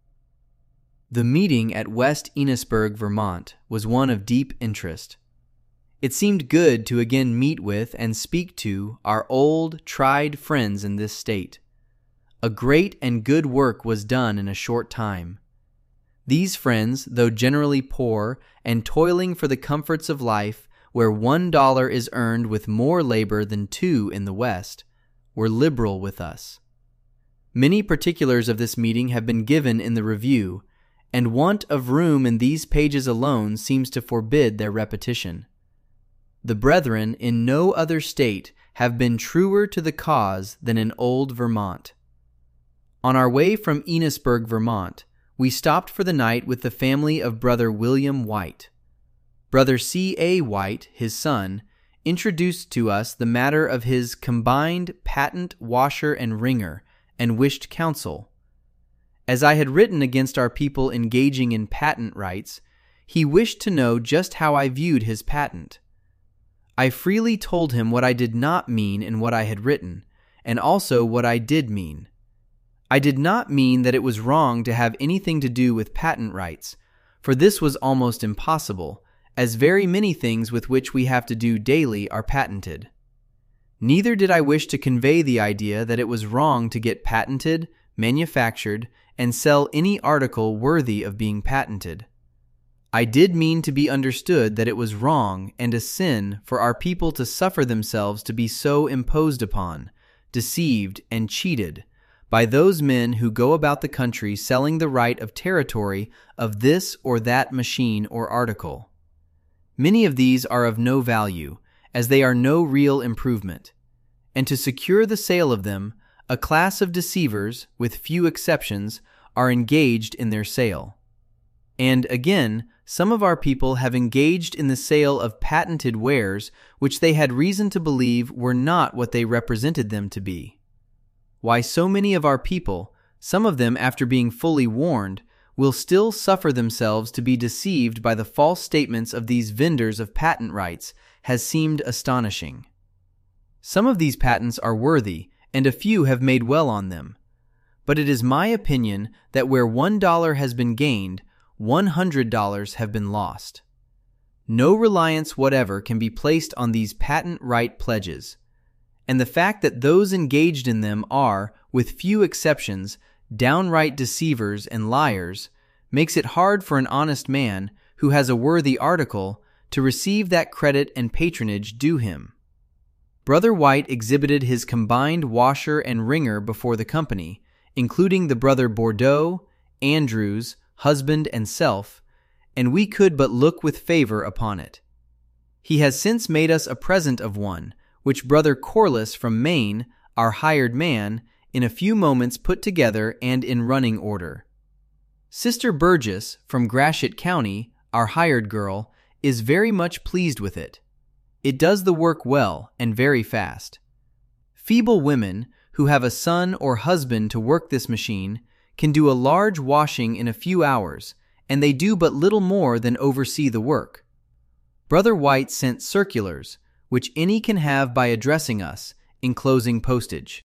S1: The meeting at West Enosburg, Vermont, was one of deep interest. It seemed good to again meet with and speak to our old, tried friends in this state. A great and good work was done in a short time. These friends, though generally poor and toiling for the comforts of life, where one dollar is earned with more labor than two in the West, were liberal with us. Many particulars of this meeting have been given in the review, and want of room in these pages alone seems to forbid their repetition. The brethren in no other state have been truer to the cause than in old Vermont. On our way from Enosburg, Vermont, we stopped for the night with the family of Brother William White. Brother C. A. White, his son, introduced to us the matter of his combined patent washer and wringer, and wished counsel. As I had written against our people engaging in patent rights, he wished to know just how I viewed his patent. I freely told him what I did not mean in what I had written, and also what I did mean. I did not mean that it was wrong to have anything to do with patent rights, for this was almost impossible, as very many things with which we have to do daily are patented. Neither did I wish to convey the idea that it was wrong to get patented, manufactured, and sell any article worthy of being patented. I did mean to be understood that it was wrong and a sin for our people to suffer themselves to be so imposed upon, deceived, and cheated by those men who go about the country selling the right of territory of this or that machine or article. Many of these are of no value, as they are no real improvement, and to secure the sale of them, a class of deceivers, with few exceptions, are engaged in their sale. And again, some of our people have engaged in the sale of patented wares which they had reason to believe were not what they represented them to be. Why so many of our people, some of them after being fully warned, will still suffer themselves to be deceived by the false statements of these vendors of patent rights has seemed astonishing. Some of these patents are worthy, and a few have made well on them. But it is my opinion that where one dollar has been gained, one hundred dollars have been lost. No reliance whatever can be placed on these patent right pledges, and the fact that those engaged in them are, with few exceptions, downright deceivers and liars, makes it hard for an honest man, who has a worthy article, to receive that credit and patronage due him. Brother White exhibited his combined washer and wringer before the company, including the brother Bordeaux, Andrews, husband and self, and we could but look with favor upon it. He has since made us a present of one, which brother Corliss from Maine, our hired man, in a few moments put together and in running order. Sister Burgess from Gratiot County, our hired girl, is very much pleased with it. It does the work well and very fast. Feeble women who have a son or husband to work this machine can do a large washing in a few hours, and they do but little more than oversee the work. Brother White sent circulars, which any can have by addressing us, enclosing postage.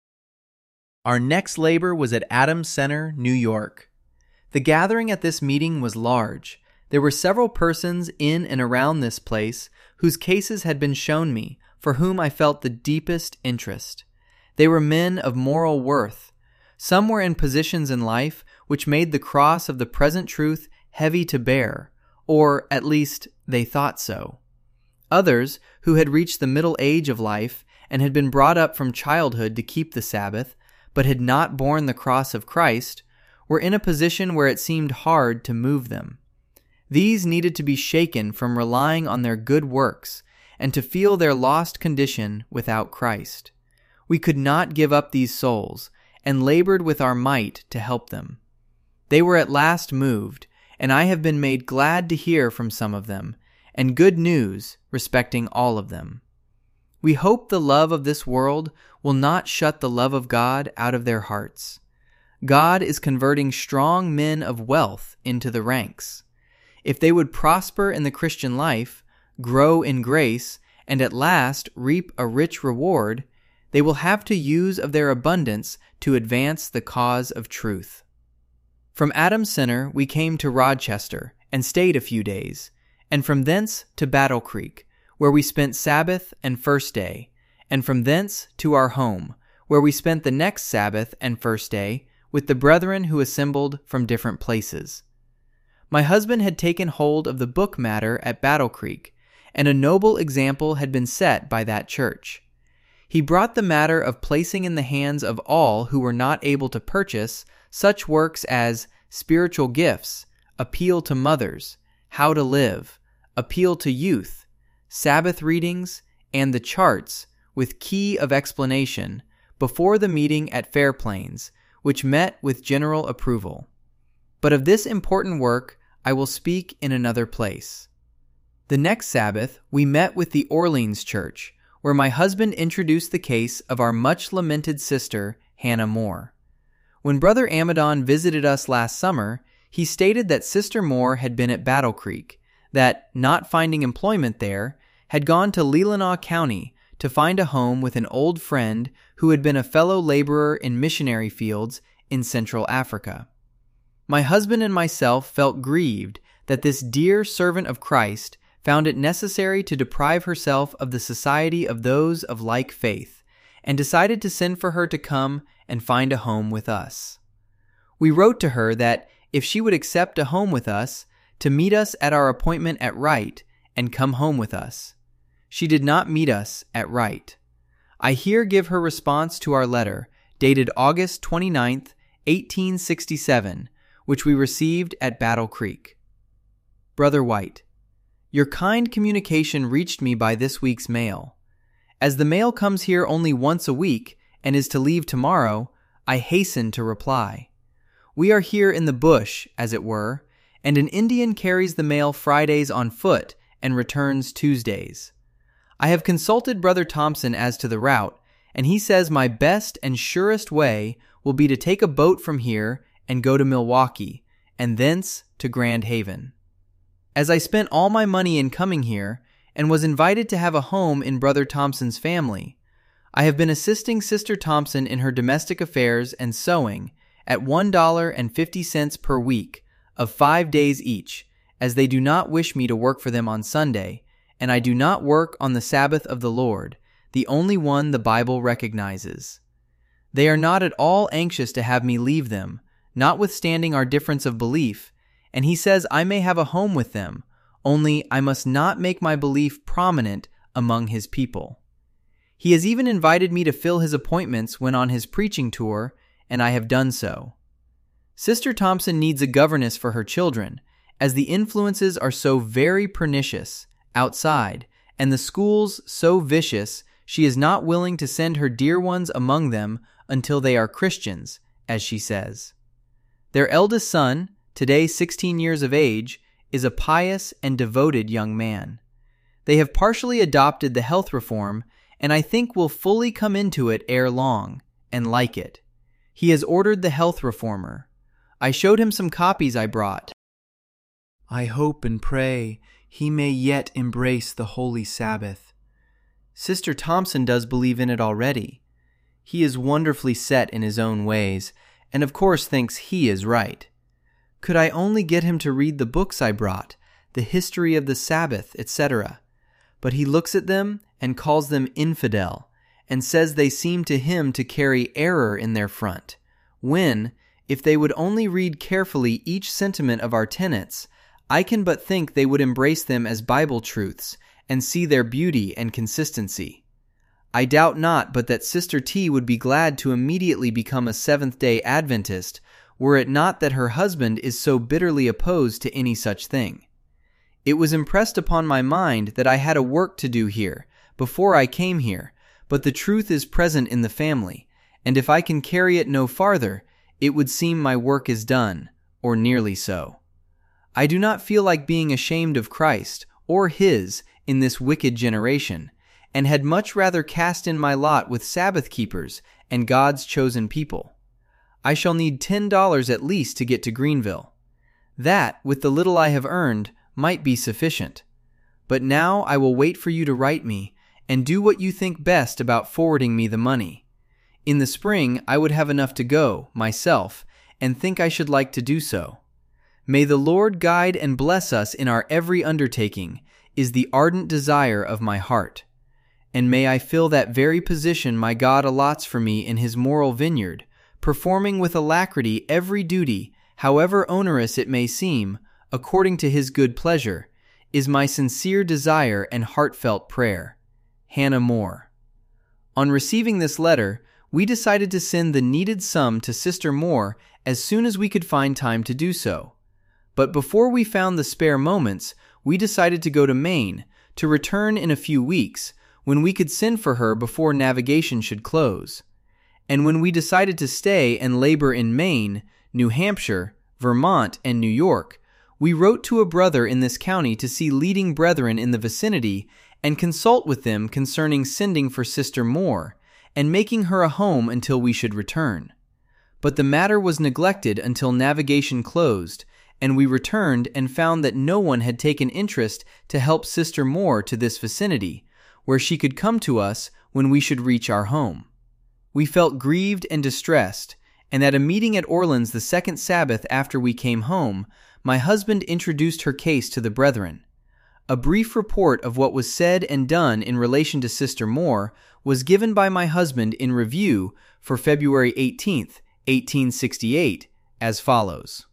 S1: Our next labor was at Adams Center, New York. The gathering at this meeting was large. There were several persons in and around this place whose cases had been shown me, for whom I felt the deepest interest. They were men of moral worth. Some were in positions in life which made the cross of the present truth heavy to bear, or at least they thought so. Others, who had reached the middle age of life and had been brought up from childhood to keep the Sabbath, but had not borne the cross of Christ, were in a position where it seemed hard to move them. These needed to be shaken from relying on their good works and to feel their lost condition without Christ. We could not give up these souls, and labored with our might to help them. They were at last moved, and I have been made glad to hear from some of them, and good news respecting all of them. We hope the love of this world will not shut the love of God out of their hearts. God is converting strong men of wealth into the ranks. If they would prosper in the Christian life, grow in grace, and at last reap a rich reward, they will have to use of their abundance to advance the cause of truth. From Adams Center we came to Rochester and stayed a few days, and from thence to Battle Creek, where we spent Sabbath and first day, and from thence to our home, where we spent the next Sabbath and first day with the brethren who assembled from different places. My husband had taken hold of the book matter at Battle Creek, and a noble example had been set by that church. He brought the matter of placing in the hands of all who were not able to purchase such works as Spiritual Gifts, Appeal to Mothers, How to Live, Appeal to Youth, Sabbath Readings, and the Charts, with key of explanation, before the meeting at Fair Plains, which met with general approval. But of this important work I will speak in another place. The next Sabbath we met with the Orleans Church, where my husband introduced the case of our much-lamented sister, Hannah Moore. When Brother Amadon visited us last summer, he stated that Sister Moore had been at Battle Creek, that, not finding employment there, had gone to Leelanau County to find a home with an old friend who had been a fellow laborer in missionary fields in Central Africa. My husband and myself felt grieved that this dear servant of Christ found it necessary to deprive herself of the society of those of like faith, and decided to send for her to come and find a home with us. We wrote to her that if she would accept a home with us, to meet us at our appointment at Wright and come home with us. She did not meet us at Wright. I here give her response to our letter, dated August twenty-ninth, eighteen sixty-seven, which we received at Battle Creek. Brother White, your kind communication reached me by this week's mail. As the mail comes here only once a week and is to leave tomorrow, I hasten to reply. We are here in the bush, as it were, and an Indian carries the mail Fridays on foot and returns Tuesdays. I have consulted Brother Thompson as to the route, and he says my best and surest way will be to take a boat from here and go to Milwaukee, and thence to Grand Haven. As I spent all my money in coming here, and was invited to have a home in Brother Thompson's family, I have been assisting Sister Thompson in her domestic affairs and sewing at one dollar and fifty cents per week of five days each, as they do not wish me to work for them on Sunday, and I do not work on the Sabbath of the Lord, the only one the Bible recognizes. They are not at all anxious to have me leave them, notwithstanding our difference of belief, and he says I may have a home with them, only I must not make my belief prominent among his people. He has even invited me to fill his appointments when on his preaching tour, and I have done so. Sister Thompson needs a governess for her children, as the influences are so very pernicious outside, and the schools so vicious, she is not willing to send her dear ones among them until they are Christians, as she says. Their eldest son, today sixteen years of age, is a pious and devoted young man. They have partially adopted the health reform, and I think will fully come into it ere long, and like it. He has ordered the health reformer. I showed him some copies I brought. I hope and pray he may yet embrace the holy Sabbath. Sister Thompson does believe in it already. He is wonderfully set in his own ways, and of course thinks he is right. Could I only get him to read the books I brought, the history of the Sabbath, et cetera. But he looks at them and calls them infidel, and says they seem to him to carry error in their front, when, if they would only read carefully each sentiment of our tenets, I can but think they would embrace them as Bible truths, and see their beauty and consistency. I doubt not but that Sister T would be glad to immediately become a Seventh-day Adventist, were it not that her husband is so bitterly opposed to any such thing. It was impressed upon my mind that I had a work to do here, before I came here, but the truth is present in the family, and if I can carry it no farther, it would seem my work is done, or nearly so. I do not feel like being ashamed of Christ, or his, in this wicked generation, and had much rather cast in my lot with Sabbath keepers and God's chosen people. I shall need ten dollars at least to get to Greenville. That, with the little I have earned, might be sufficient. But now I will wait for you to write me, and do what you think best about forwarding me the money. In the spring I would have enough to go, myself, and think I should like to do so. May the Lord guide and bless us in our every undertaking, is the ardent desire of my heart. And may I fill that very position my God allots for me in his moral vineyard, performing with alacrity every duty, however onerous it may seem, according to his good pleasure, is my sincere desire and heartfelt prayer. Hannah Moore. On receiving this letter, we decided to send the needed sum to Sister Moore as soon as we could find time to do so. But before we found the spare moments, we decided to go to Maine, to return in a few weeks, when we could send for her before navigation should close. And when we decided to stay and labor in Maine, New Hampshire, Vermont, and New York, we wrote to a brother in this county to see leading brethren in the vicinity and consult with them concerning sending for Sister Moore, and making her a home until we should return. But the matter was neglected until navigation closed, and we returned and found that no one had taken interest to help Sister Moore to this vicinity, where she could come to us when we should reach our home. We felt grieved and distressed, and at a meeting at Orleans the second Sabbath after we came home, my husband introduced her case to the brethren. A brief report of what was said and done in relation to Sister Moore was given by my husband in review for February eighteenth, eighteen sixty-eight, as follows.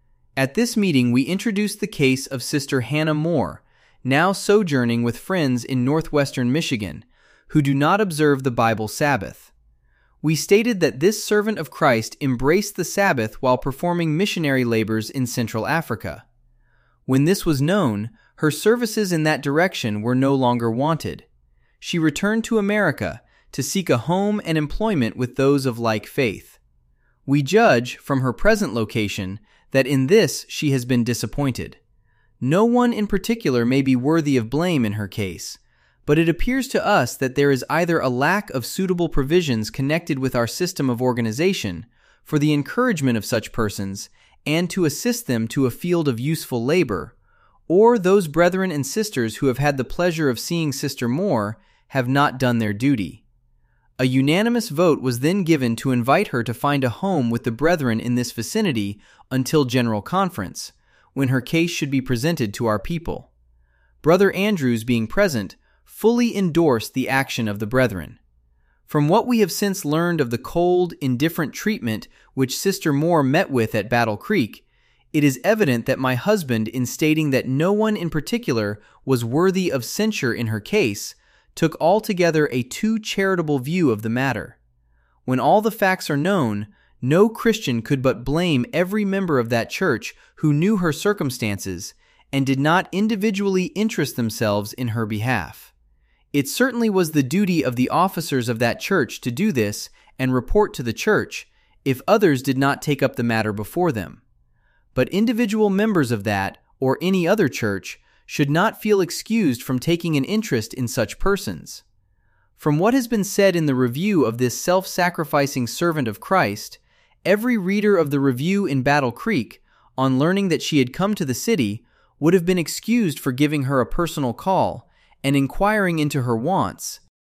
S1: At this meeting we introduced the case of Sister Hannah Moore, now sojourning with friends in northwestern Michigan, who do not observe the Bible Sabbath. We stated that this servant of Christ embraced the Sabbath while performing missionary labors in Central Africa. When this was known, her services in that direction were no longer wanted. She returned to America to seek a home and employment with those of like faith. We judge, from her present location, that in this she has been disappointed. No one in particular may be worthy of blame in her case, but it appears to us that there is either a lack of suitable provisions connected with our system of organization for the encouragement of such persons and to assist them to a field of useful labor, or those brethren and sisters who have had the pleasure of seeing Sister Moore have not done their duty. A unanimous vote was then given to invite her to find a home with the brethren in this vicinity until General Conference, when her case should be presented to our people. Brother Andrews, being present, fully endorsed the action of the brethren. From what we have since learned of the cold, indifferent treatment which Sister Moore met with at Battle Creek, it is evident that my husband, in stating that no one in particular was worthy of censure in her case, took altogether a too charitable view of the matter. When all the facts are known, no Christian could but blame every member of that church who knew her circumstances and did not individually interest themselves in her behalf. It certainly was the duty of the officers of that church to do this and report to the church, if others did not take up the matter before them. But individual members of that, or any other church, should not feel excused from taking an interest in such persons. From what has been said in the review of this self-sacrificing servant of Christ, every reader of the review in Battle Creek, on learning that she had come to the city, would have been excused for giving her a personal call and inquiring into her wants.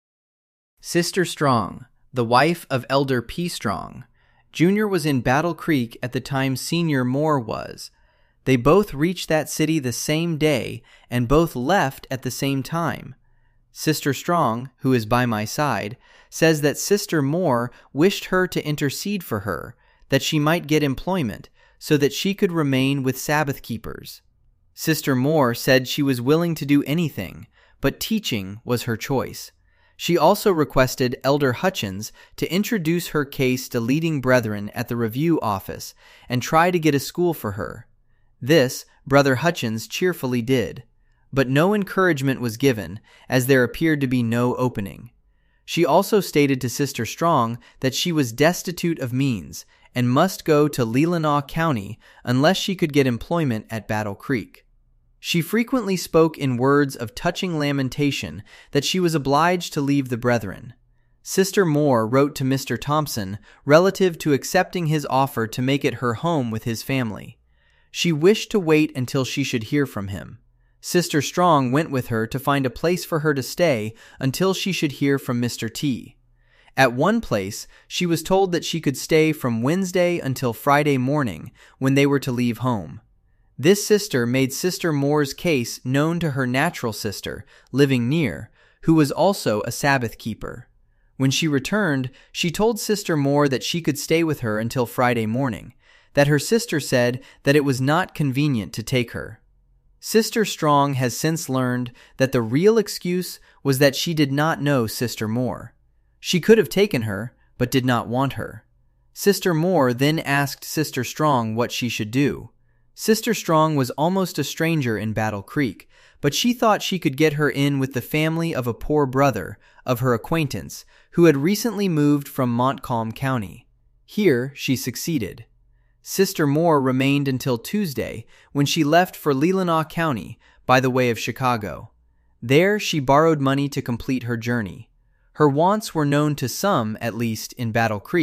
S1: Sister Strong, the wife of Elder P. Strong, Junior was in Battle Creek at the time Senior Moore was. They both reached that city the same day and both left at the same time. Sister Strong, who is by my side, says that Sister Moore wished her to intercede for her, that she might get employment, so that she could remain with Sabbath keepers. Sister Moore said she was willing to do anything, but teaching was her choice. She also requested Elder Hutchins to introduce her case to leading brethren at the review office and try to get a school for her. This Brother Hutchins cheerfully did, but no encouragement was given, as there appeared to be no opening. She also stated to Sister Strong that she was destitute of means and must go to Leelanau County unless she could get employment at Battle Creek. She frequently spoke in words of touching lamentation that she was obliged to leave the brethren. Sister Moore wrote to Mister Thompson relative to accepting his offer to make it her home with his family. She wished to wait until she should hear from him. Sister Strong went with her to find a place for her to stay until she should hear from Mister T. At one place, she was told that she could stay from Wednesday until Friday morning, when they were to leave home. This sister made Sister Moore's case known to her natural sister, living near, who was also a Sabbath keeper. When she returned, she told Sister Moore that she could stay with her until Friday morning, that her sister said that it was not convenient to take her. Sister Strong has since learned that the real excuse was that she did not know Sister Moore. She could have taken her, but did not want her. Sister Moore then asked Sister Strong what she should do. Sister Strong was almost a stranger in Battle Creek, but she thought she could get her in with the family of a poor brother of her acquaintance who had recently moved from Montcalm County. Here she succeeded. Sister Moore remained until Tuesday, when she left for Leelanau County by the way of Chicago. There she borrowed money to complete her journey. Her wants were known to some, at least, in Battle Creek,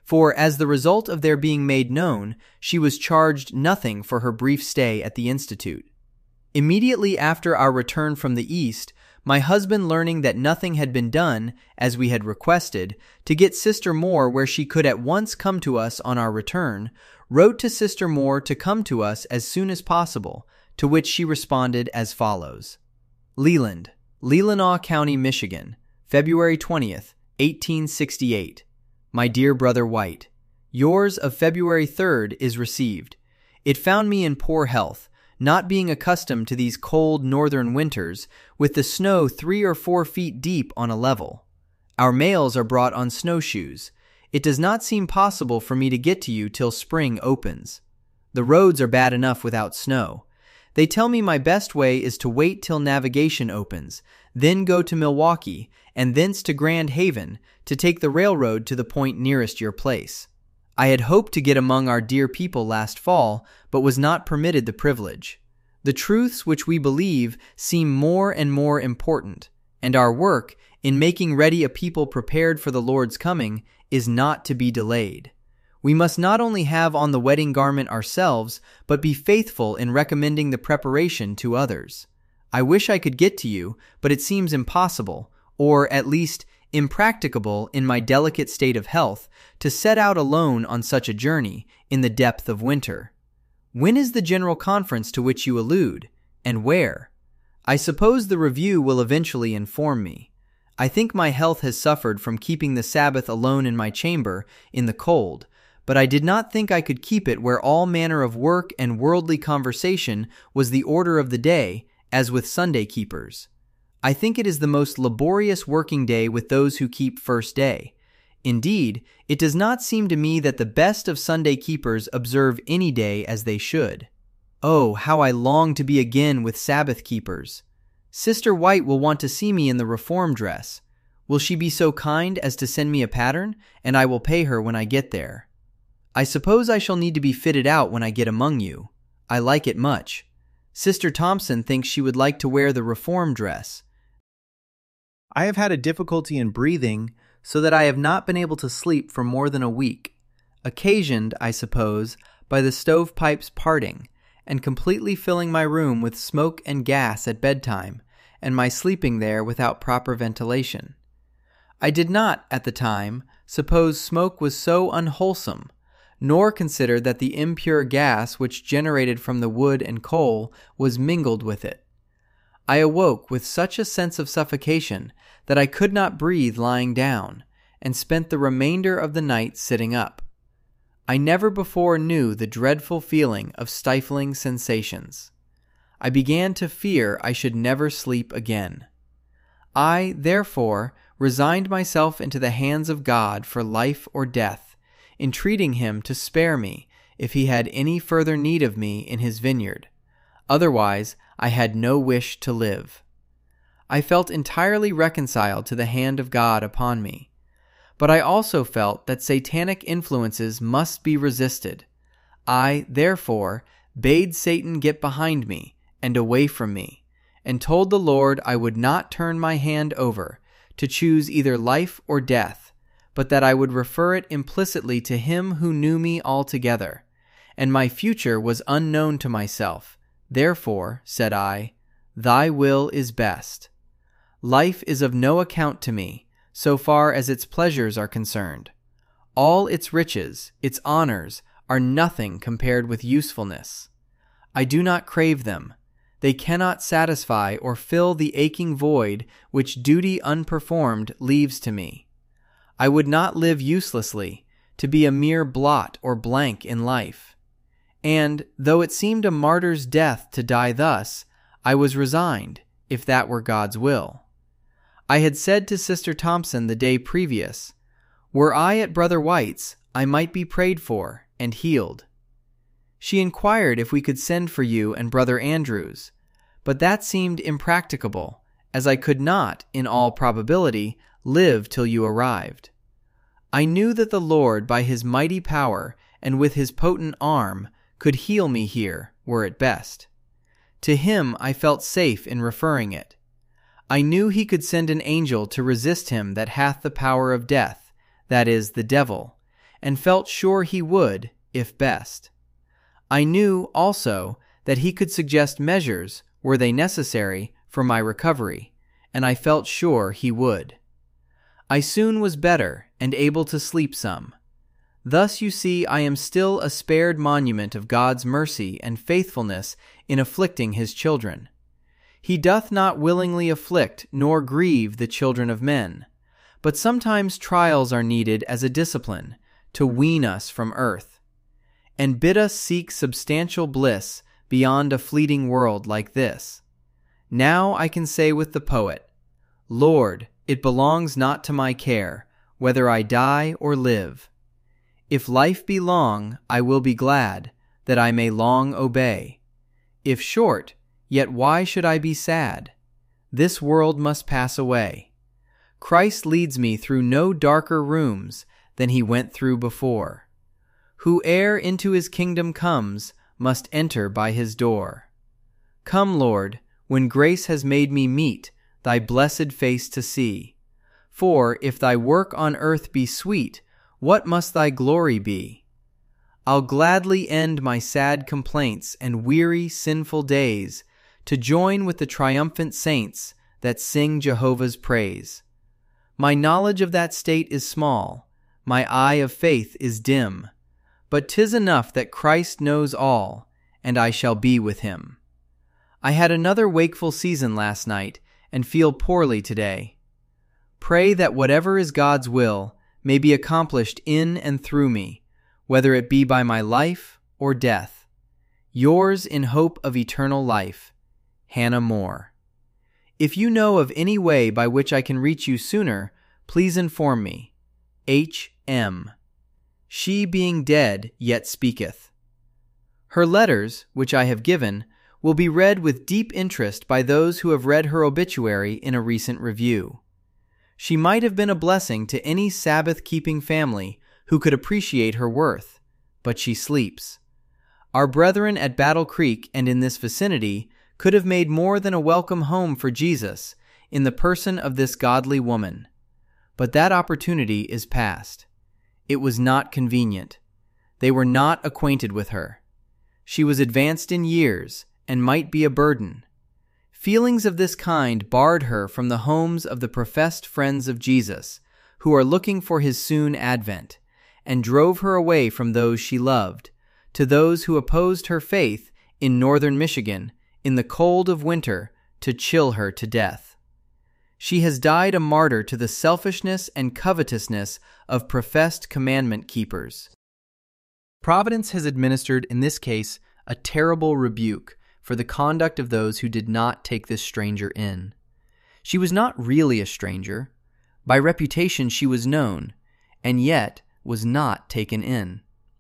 S1: for as the result of their being made known, she was charged nothing for her brief stay at the Institute. Immediately after our return from the East, my husband, learning that nothing had been done, as we had requested, to get Sister Moore where she could at once come to us on our return, wrote to Sister Moore to come to us as soon as possible, to which she responded as follows. Leland, Leelanau County, Michigan, February twentieth, eighteen sixty-eight. My dear Brother White, yours of February third is received. It found me in poor health, not being accustomed to these cold northern winters, with the snow three or four feet deep on a level. Our mails are brought on snowshoes. It does not seem possible for me to get to you till spring opens. The roads are bad enough without snow. They tell me my best way is to wait till navigation opens, then go to Milwaukee, and thence to Grand Haven, to take the railroad to the point nearest your place. I had hoped to get among our dear people last fall, but was not permitted the privilege. The truths which we believe seem more and more important, and our work, in making ready a people prepared for the Lord's coming, is not to be delayed. We must not only have on the wedding garment ourselves, but be faithful in recommending the preparation to others. I wish I could get to you, but it seems impossible, or at least impracticable in my delicate state of health, to set out alone on such a journey in the depth of winter. When is the general conference to which you allude, and where? I suppose the review will eventually inform me. I think my health has suffered from keeping the Sabbath alone in my chamber in the cold, but I did not think I could keep it where all manner of work and worldly conversation was the order of the day, as with Sunday keepers. I think it is the most laborious working day with those who keep first day. Indeed, it does not seem to me that the best of Sunday keepers observe any day as they should. Oh, how I long to be again with Sabbath keepers! Sister White will want to see me in the reform dress. Will she be so kind as to send me a pattern, and I will pay her when I get there? I suppose I shall need to be fitted out when I get among you. I like it much. Sister Thompson thinks she would like to wear the reform dress. I have had a difficulty in breathing, so that I have not been able to sleep for more than a week, occasioned, I suppose, by the stovepipes parting, and completely filling my room with smoke and gas at bedtime, and my sleeping there without proper ventilation. I did not, at the time, suppose smoke was so unwholesome, nor consider that the impure gas which generated from the wood and coal was mingled with it. I awoke with such a sense of suffocation that I could not breathe lying down, and spent the remainder of the night sitting up. I never before knew the dreadful feeling of stifling sensations. I began to fear I should never sleep again. I, therefore, resigned myself into the hands of God for life or death, entreating him to spare me if he had any further need of me in his vineyard. Otherwise, I had no wish to live. I felt entirely reconciled to the hand of God upon me. But I also felt that satanic influences must be resisted. I, therefore, bade Satan get behind me and away from me, and told the Lord I would not turn my hand over to choose either life or death, but that I would refer it implicitly to him who knew me altogether, and my future was unknown to myself. Therefore, said I, thy will is best. Life is of no account to me, so far as its pleasures are concerned. All its riches, its honors, are nothing compared with usefulness. I do not crave them. They cannot satisfy or fill the aching void which duty unperformed leaves to me. I would not live uselessly, to be a mere blot or blank in life. And, though it seemed a martyr's death to die thus, I was resigned, if that were God's will. I had said to Sister Thompson the day previous, were I at Brother White's, I might be prayed for and healed. She inquired if we could send for you and Brother Andrews, but that seemed impracticable, as I could not, in all probability, live till you arrived. I knew that the Lord, by his mighty power and with his potent arm, could heal me here, were it best. To him I felt safe in referring it. I knew he could send an angel to resist him that hath the power of death, that is, the devil, and felt sure he would, if best. I knew, also, that he could suggest measures, were they necessary, for my recovery, and I felt sure he would. I soon was better and able to sleep some. Thus you see I am still a spared monument of God's mercy and faithfulness in afflicting his children. He doth not willingly afflict nor grieve the children of men, but sometimes trials are needed as a discipline to wean us from earth, and bid us seek substantial bliss beyond a fleeting world like this. Now I can say with the poet, Lord, it belongs not to my care, whether I die or live. If life be long, I will be glad, that I may long obey. If short, yet why should I be sad? This world must pass away. Christ leads me through no darker rooms than he went through before. Whoe'er into his kingdom comes must enter by his door. Come, Lord, when grace has made me meet thy blessed face to see. For if thy work on earth be sweet, what must thy glory be? I'll gladly end my sad complaints and weary sinful days to join with the triumphant saints that sing Jehovah's praise. My knowledge of that state is small, my eye of faith is dim, but 'tis enough that Christ knows all, and I shall be with him. I had another wakeful season last night, and feel poorly today. Pray that whatever is God's will may be accomplished in and through me, whether it be by my life or death. Yours in hope of eternal life, Hannah More. If you know of any way by which I can reach you sooner, please inform me. H M She being dead yet speaketh. Her letters, which I have given, will be read with deep interest by those who have read her obituary in a recent review. She might have been a blessing to any Sabbath-keeping family who could appreciate her worth, but she sleeps. Our brethren at Battle Creek and in this vicinity could have made more than a welcome home for Jesus in the person of this godly woman. But that opportunity is past. It was not convenient. They were not acquainted with her. She was advanced in years and might be a burden. Feelings of this kind barred her from the homes of the professed friends of Jesus, who are looking for his soon advent, and drove her away from those she loved, to those who opposed her faith in northern Michigan in the cold of winter to chill her to death. She has died a martyr to the selfishness and covetousness of professed commandment keepers. Providence has administered in this case a terrible rebuke for the conduct of those who did not take this stranger in. She was not really a stranger. By reputation she was known, and yet was not taken in.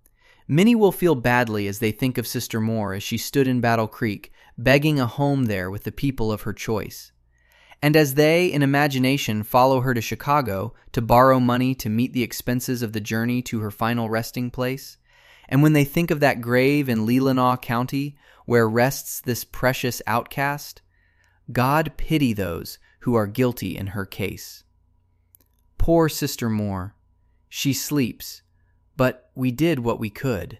S1: Many will feel badly as they think of Sister More as she stood in Battle Creek, begging a home there with the people of her choice. And as they, in imagination, follow her to Chicago to borrow money to meet the expenses of the journey to her final resting place, and when they think of that grave in Leelanau County where rests this precious outcast, God pity those who are guilty in her case. Poor Sister More. She sleeps, but we did what we could.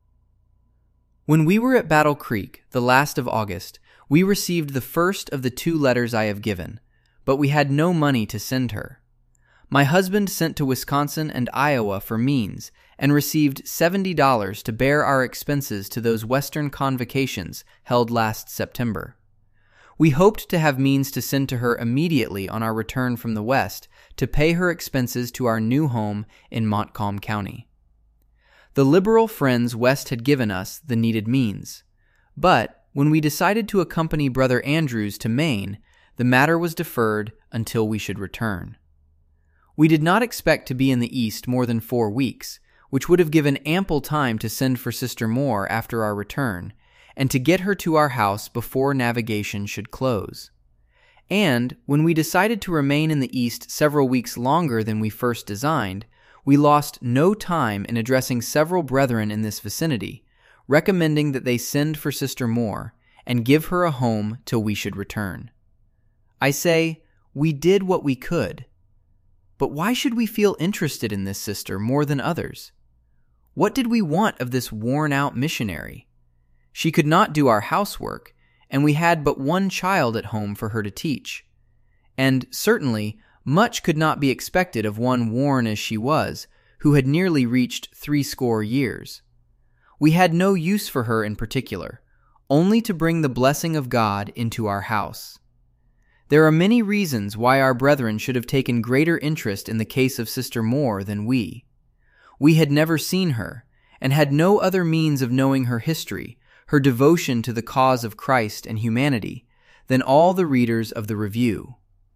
S1: When we were at Battle Creek, the last of August, we received the first of the two letters I have given, but we had no money to send her. My husband sent to Wisconsin and Iowa for means and received seventy dollars to bear our expenses to those Western convocations held last September. We hoped to have means to send to her immediately on our return from the West to pay her expenses to our new home in Montcalm County. The liberal friends West had given us the needed means, but when we decided to accompany Brother Andrews to Maine, the matter was deferred until we should return. We did not expect to be in the East more than four weeks, which would have given ample time to send for Sister More after our return, and to get her to our house before navigation should close. And when we decided to remain in the East several weeks longer than we first designed, we lost no time in addressing several brethren in this vicinity, recommending that they send for Sister More and give her a home till we should return. I say, we did what we could. But why should we feel interested in this sister more than others? What did we want of this worn-out missionary? She could not do our housework, and we had but one child at home for her to teach. And certainly, much could not be expected of one worn as she was, who had nearly reached threescore years. We had no use for her in particular, only to bring the blessing of God into our house. There are many reasons why our brethren should have taken greater interest in the case of Sister Moore than we. We had never seen her, and had no other means of knowing her history, her devotion to the cause of Christ and humanity, than all the readers of the Review.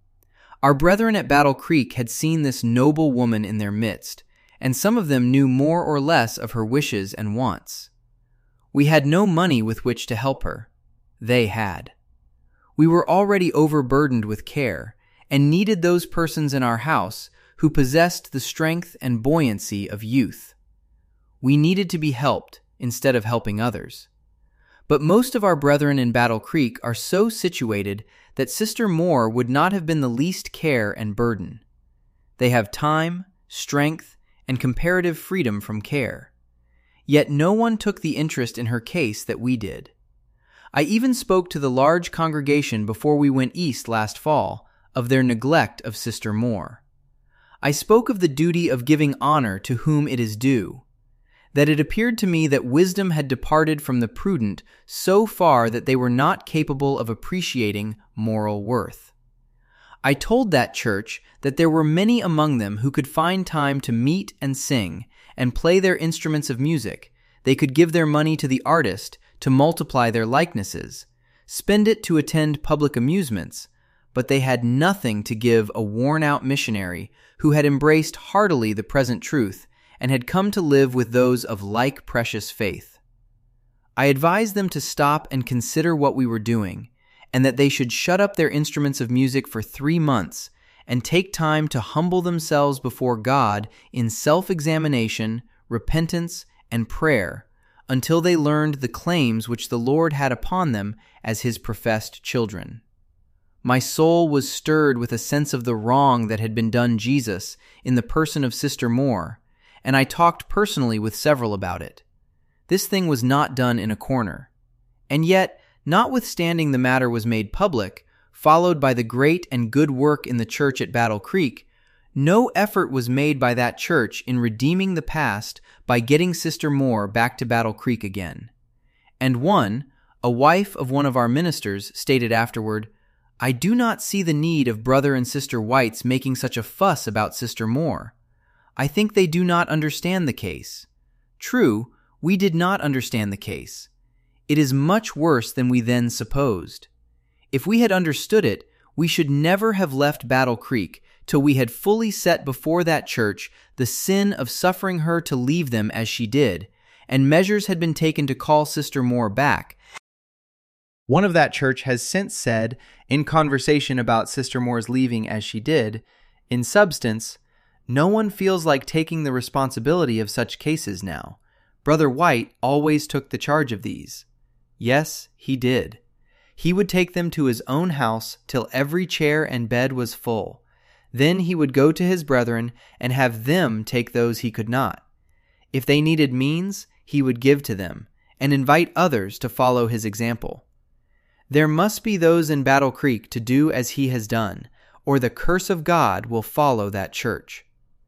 S1: Our brethren at Battle Creek had seen this noble woman in their midst, and some of them knew more or less of her wishes and wants. We had no money with which to help her. They had. We were already overburdened with care, and needed those persons in our house who possessed the strength and buoyancy of youth. We needed to be helped instead of helping others. But most of our brethren in Battle Creek are so situated that Sister Moore would not have been the least care and burden. They have time, strength, and comparative freedom from care. Yet no one took the interest in her case that we did. I even spoke to the large congregation before we went east last fall of their neglect of Sister Moore. I spoke of the duty of giving honor to whom it is due, that it appeared to me that wisdom had departed from the prudent so far that they were not capable of appreciating moral worth. I told that church that there were many among them who could find time to meet and sing and play their instruments of music. They could give their money to the artist to multiply their likenesses, spend it to attend public amusements, but they had nothing to give a worn-out missionary who had embraced heartily the present truth and had come to live with those of like precious faith. I advised them to stop and consider what we were doing, and that they should shut up their instruments of music for three months and take time to humble themselves before God in self-examination, repentance, and prayer, until they learned the claims which the Lord had upon them as His professed children. My soul was stirred with a sense of the wrong that had been done Jesus in the person of Sister Moore, and I talked personally with several about it. This thing was not done in a corner. And yet, notwithstanding the matter was made public, followed by the great and good work in the church at Battle Creek, no effort was made by that church in redeeming the past by getting Sister Moore back to Battle Creek again. And one, a wife of one of our ministers, stated afterward, "I do not see the need of Brother and Sister Whites making such a fuss about Sister Moore. I think they do not understand the case." True, we did not understand the case. It is much worse than we then supposed. If we had understood it, we should never have left Battle Creek till we had fully set before that church the sin of suffering her to leave them as she did, and measures had been taken to call Sister Moore back. One of that church has since said, in conversation about Sister Moore's leaving as she did, in substance, "No one feels like taking the responsibility of such cases now. Brother White always took the charge of these." Yes, he did. He would take them to his own house till every chair and bed was full. Then he would go to his brethren and have them take those he could not. If they needed means, he would give to them, and invite others to follow his example. There must be those in Battle Creek to do as he has done, or the curse of God will follow that church.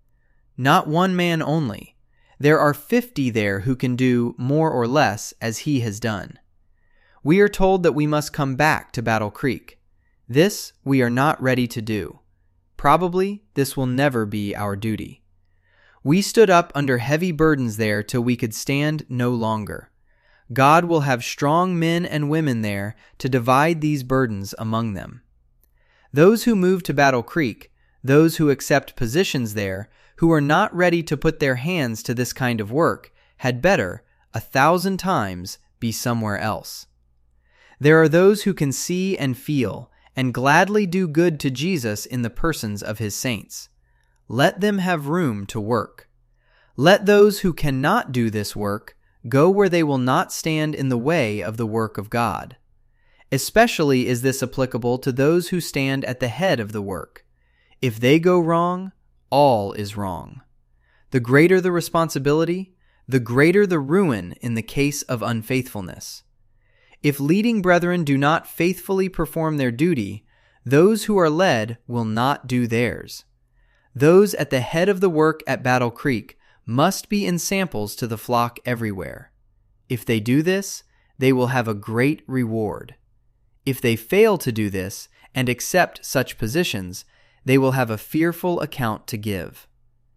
S1: Not one man only. There are fifty there who can do more or less as he has done. We are told that we must come back to Battle Creek. This we are not ready to do. Probably this will never be our duty. We stood up under heavy burdens there till we could stand no longer. God will have strong men and women there to divide these burdens among them. Those who move to Battle Creek, those who accept positions there, who are not ready to put their hands to this kind of work, had better, a thousand times, be somewhere else. There are those who can see and feel, and gladly do good to Jesus in the persons of his saints. Let them have room to work. Let those who cannot do this work go where they will not stand in the way of the work of God. Especially is this applicable to those who stand at the head of the work. If they go wrong, all is wrong. The greater the responsibility, the greater the ruin in the case of unfaithfulness. If leading brethren do not faithfully perform their duty, those who are led will not do theirs. Those at the head of the work at Battle Creek must be ensamples to the flock everywhere. If they do this, they will have a great reward. If they fail to do this and accept such positions, they will have a fearful account to give.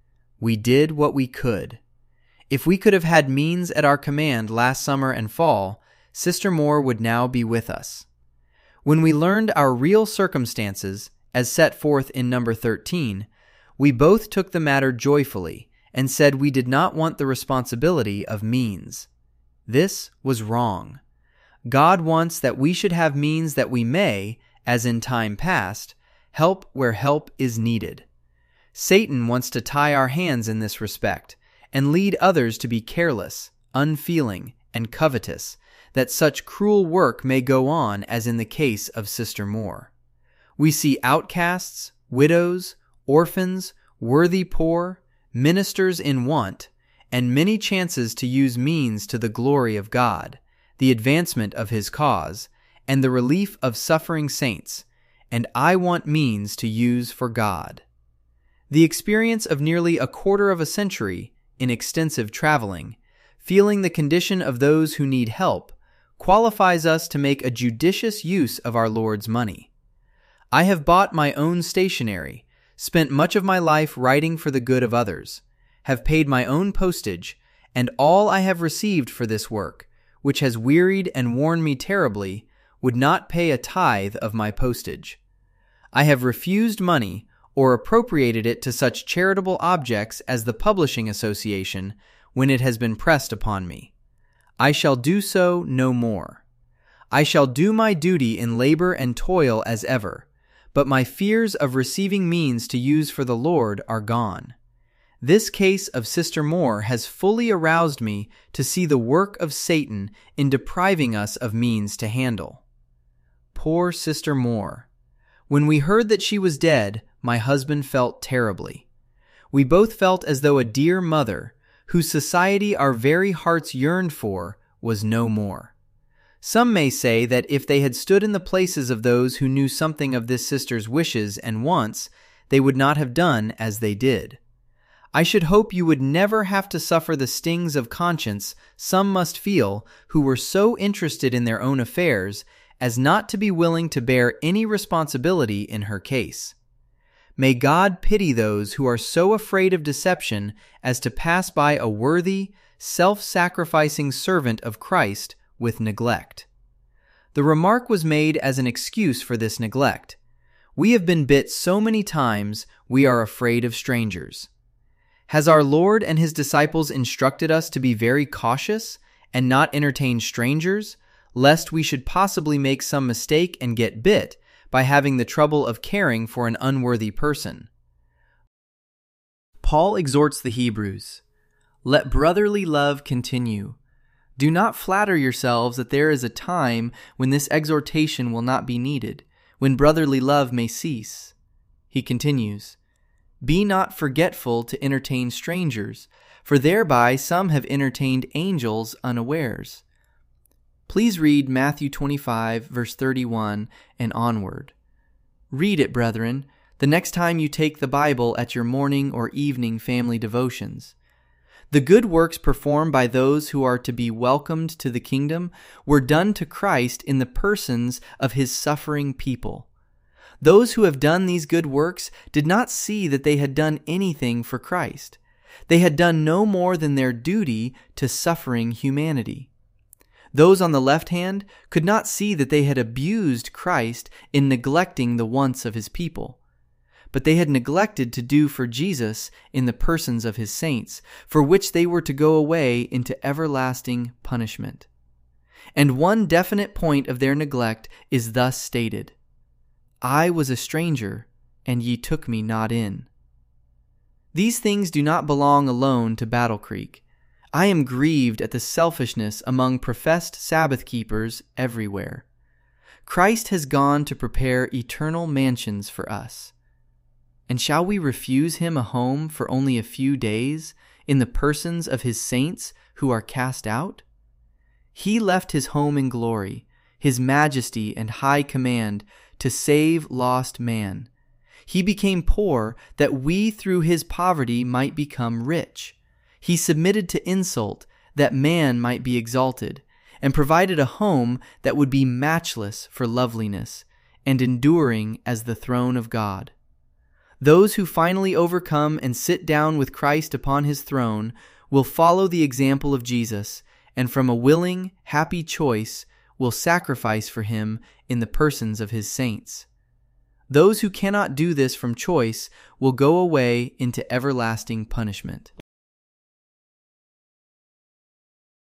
S1: We did what we could. If we could have had means at our command last summer and fall, Sister Moore would now be with us. When we learned our real circumstances, as set forth in number thirteen, we both took the matter joyfully and said we did not want the responsibility of means. This was wrong. God wants that we should have means that we may, as in time past, help where help is needed. Satan wants to tie our hands in this respect and lead others to be careless, unfeeling, and covetous, that such cruel work may go on as in the case of Sister Moore. We see outcasts, widows, orphans, worthy poor, ministers in want, and many chances to use means to the glory of God, the advancement of His cause, and the relief of suffering saints, and I want means to use for God. The experience of nearly a quarter of a century in extensive traveling, feeling the condition of those who need help, qualifies us to make a judicious use of our Lord's money. I have bought my own stationery, spent much of my life writing for the good of others, have paid my own postage, and all I have received for this work, which has wearied and worn me terribly, would not pay a tithe of my postage. I have refused money or appropriated it to such charitable objects as the Publishing Association when it has been pressed upon me. I shall do so no more. I shall do my duty in labor and toil as ever, but my fears of receiving means to use for the Lord are gone. This case of Sister Moore has fully aroused me to see the work of Satan in depriving us of means to handle. Poor Sister Moore. When we heard that she was dead, my husband felt terribly. We both felt as though a dear mother, whose society our very hearts yearned for, was no more. Some may say that if they had stood in the places of those who knew something of this sister's wishes and wants, they would not have done as they did. I should hope you would never have to suffer the stings of conscience some must feel who were so interested in their own affairs as not to be willing to bear any responsibility in her case. May God pity those who are so afraid of deception as to pass by a worthy, self-sacrificing servant of Christ with neglect. The remark was made as an excuse for this neglect. We have been bit so many times we are afraid of strangers. Has our Lord and His disciples instructed us to be very cautious and not entertain strangers, lest we should possibly make some mistake and get bit by having the trouble of caring for an unworthy person? Paul exhorts the Hebrews, "Let brotherly love continue. Do not flatter yourselves that there is a time when this exhortation will not be needed, when brotherly love may cease." He continues, "Be not forgetful to entertain strangers, for thereby some have entertained angels unawares." Please read Matthew twenty-five, verse thirty-one and onward. Read it, brethren, the next time you take the Bible at your morning or evening family devotions. The good works performed by those who are to be welcomed to the kingdom were done to Christ in the persons of His suffering people. Those who have done these good works did not see that they had done anything for Christ. They had done no more than their duty to suffering humanity. Those on the left hand could not see that they had abused Christ in neglecting the wants of His people. But they had neglected to do for Jesus in the persons of His saints, for which they were to go away into everlasting punishment. And one definite point of their neglect is thus stated: "I was a stranger, and ye took me not in." These things do not belong alone to Battle Creek. I am grieved at the selfishness among professed Sabbath keepers everywhere. Christ has gone to prepare eternal mansions for us. And shall we refuse Him a home for only a few days in the persons of his saints who are cast out? He left his home in glory, his majesty and high command, to save lost man. He became poor that we through his poverty might become rich. He submitted to insult that man might be exalted, and provided a home that would be matchless for loveliness and enduring as the throne of God. Those who finally overcome and sit down with Christ upon his throne will follow the example of Jesus, and from a willing, happy choice will sacrifice for him in the persons of his saints. Those who cannot do this from choice will go away into everlasting punishment.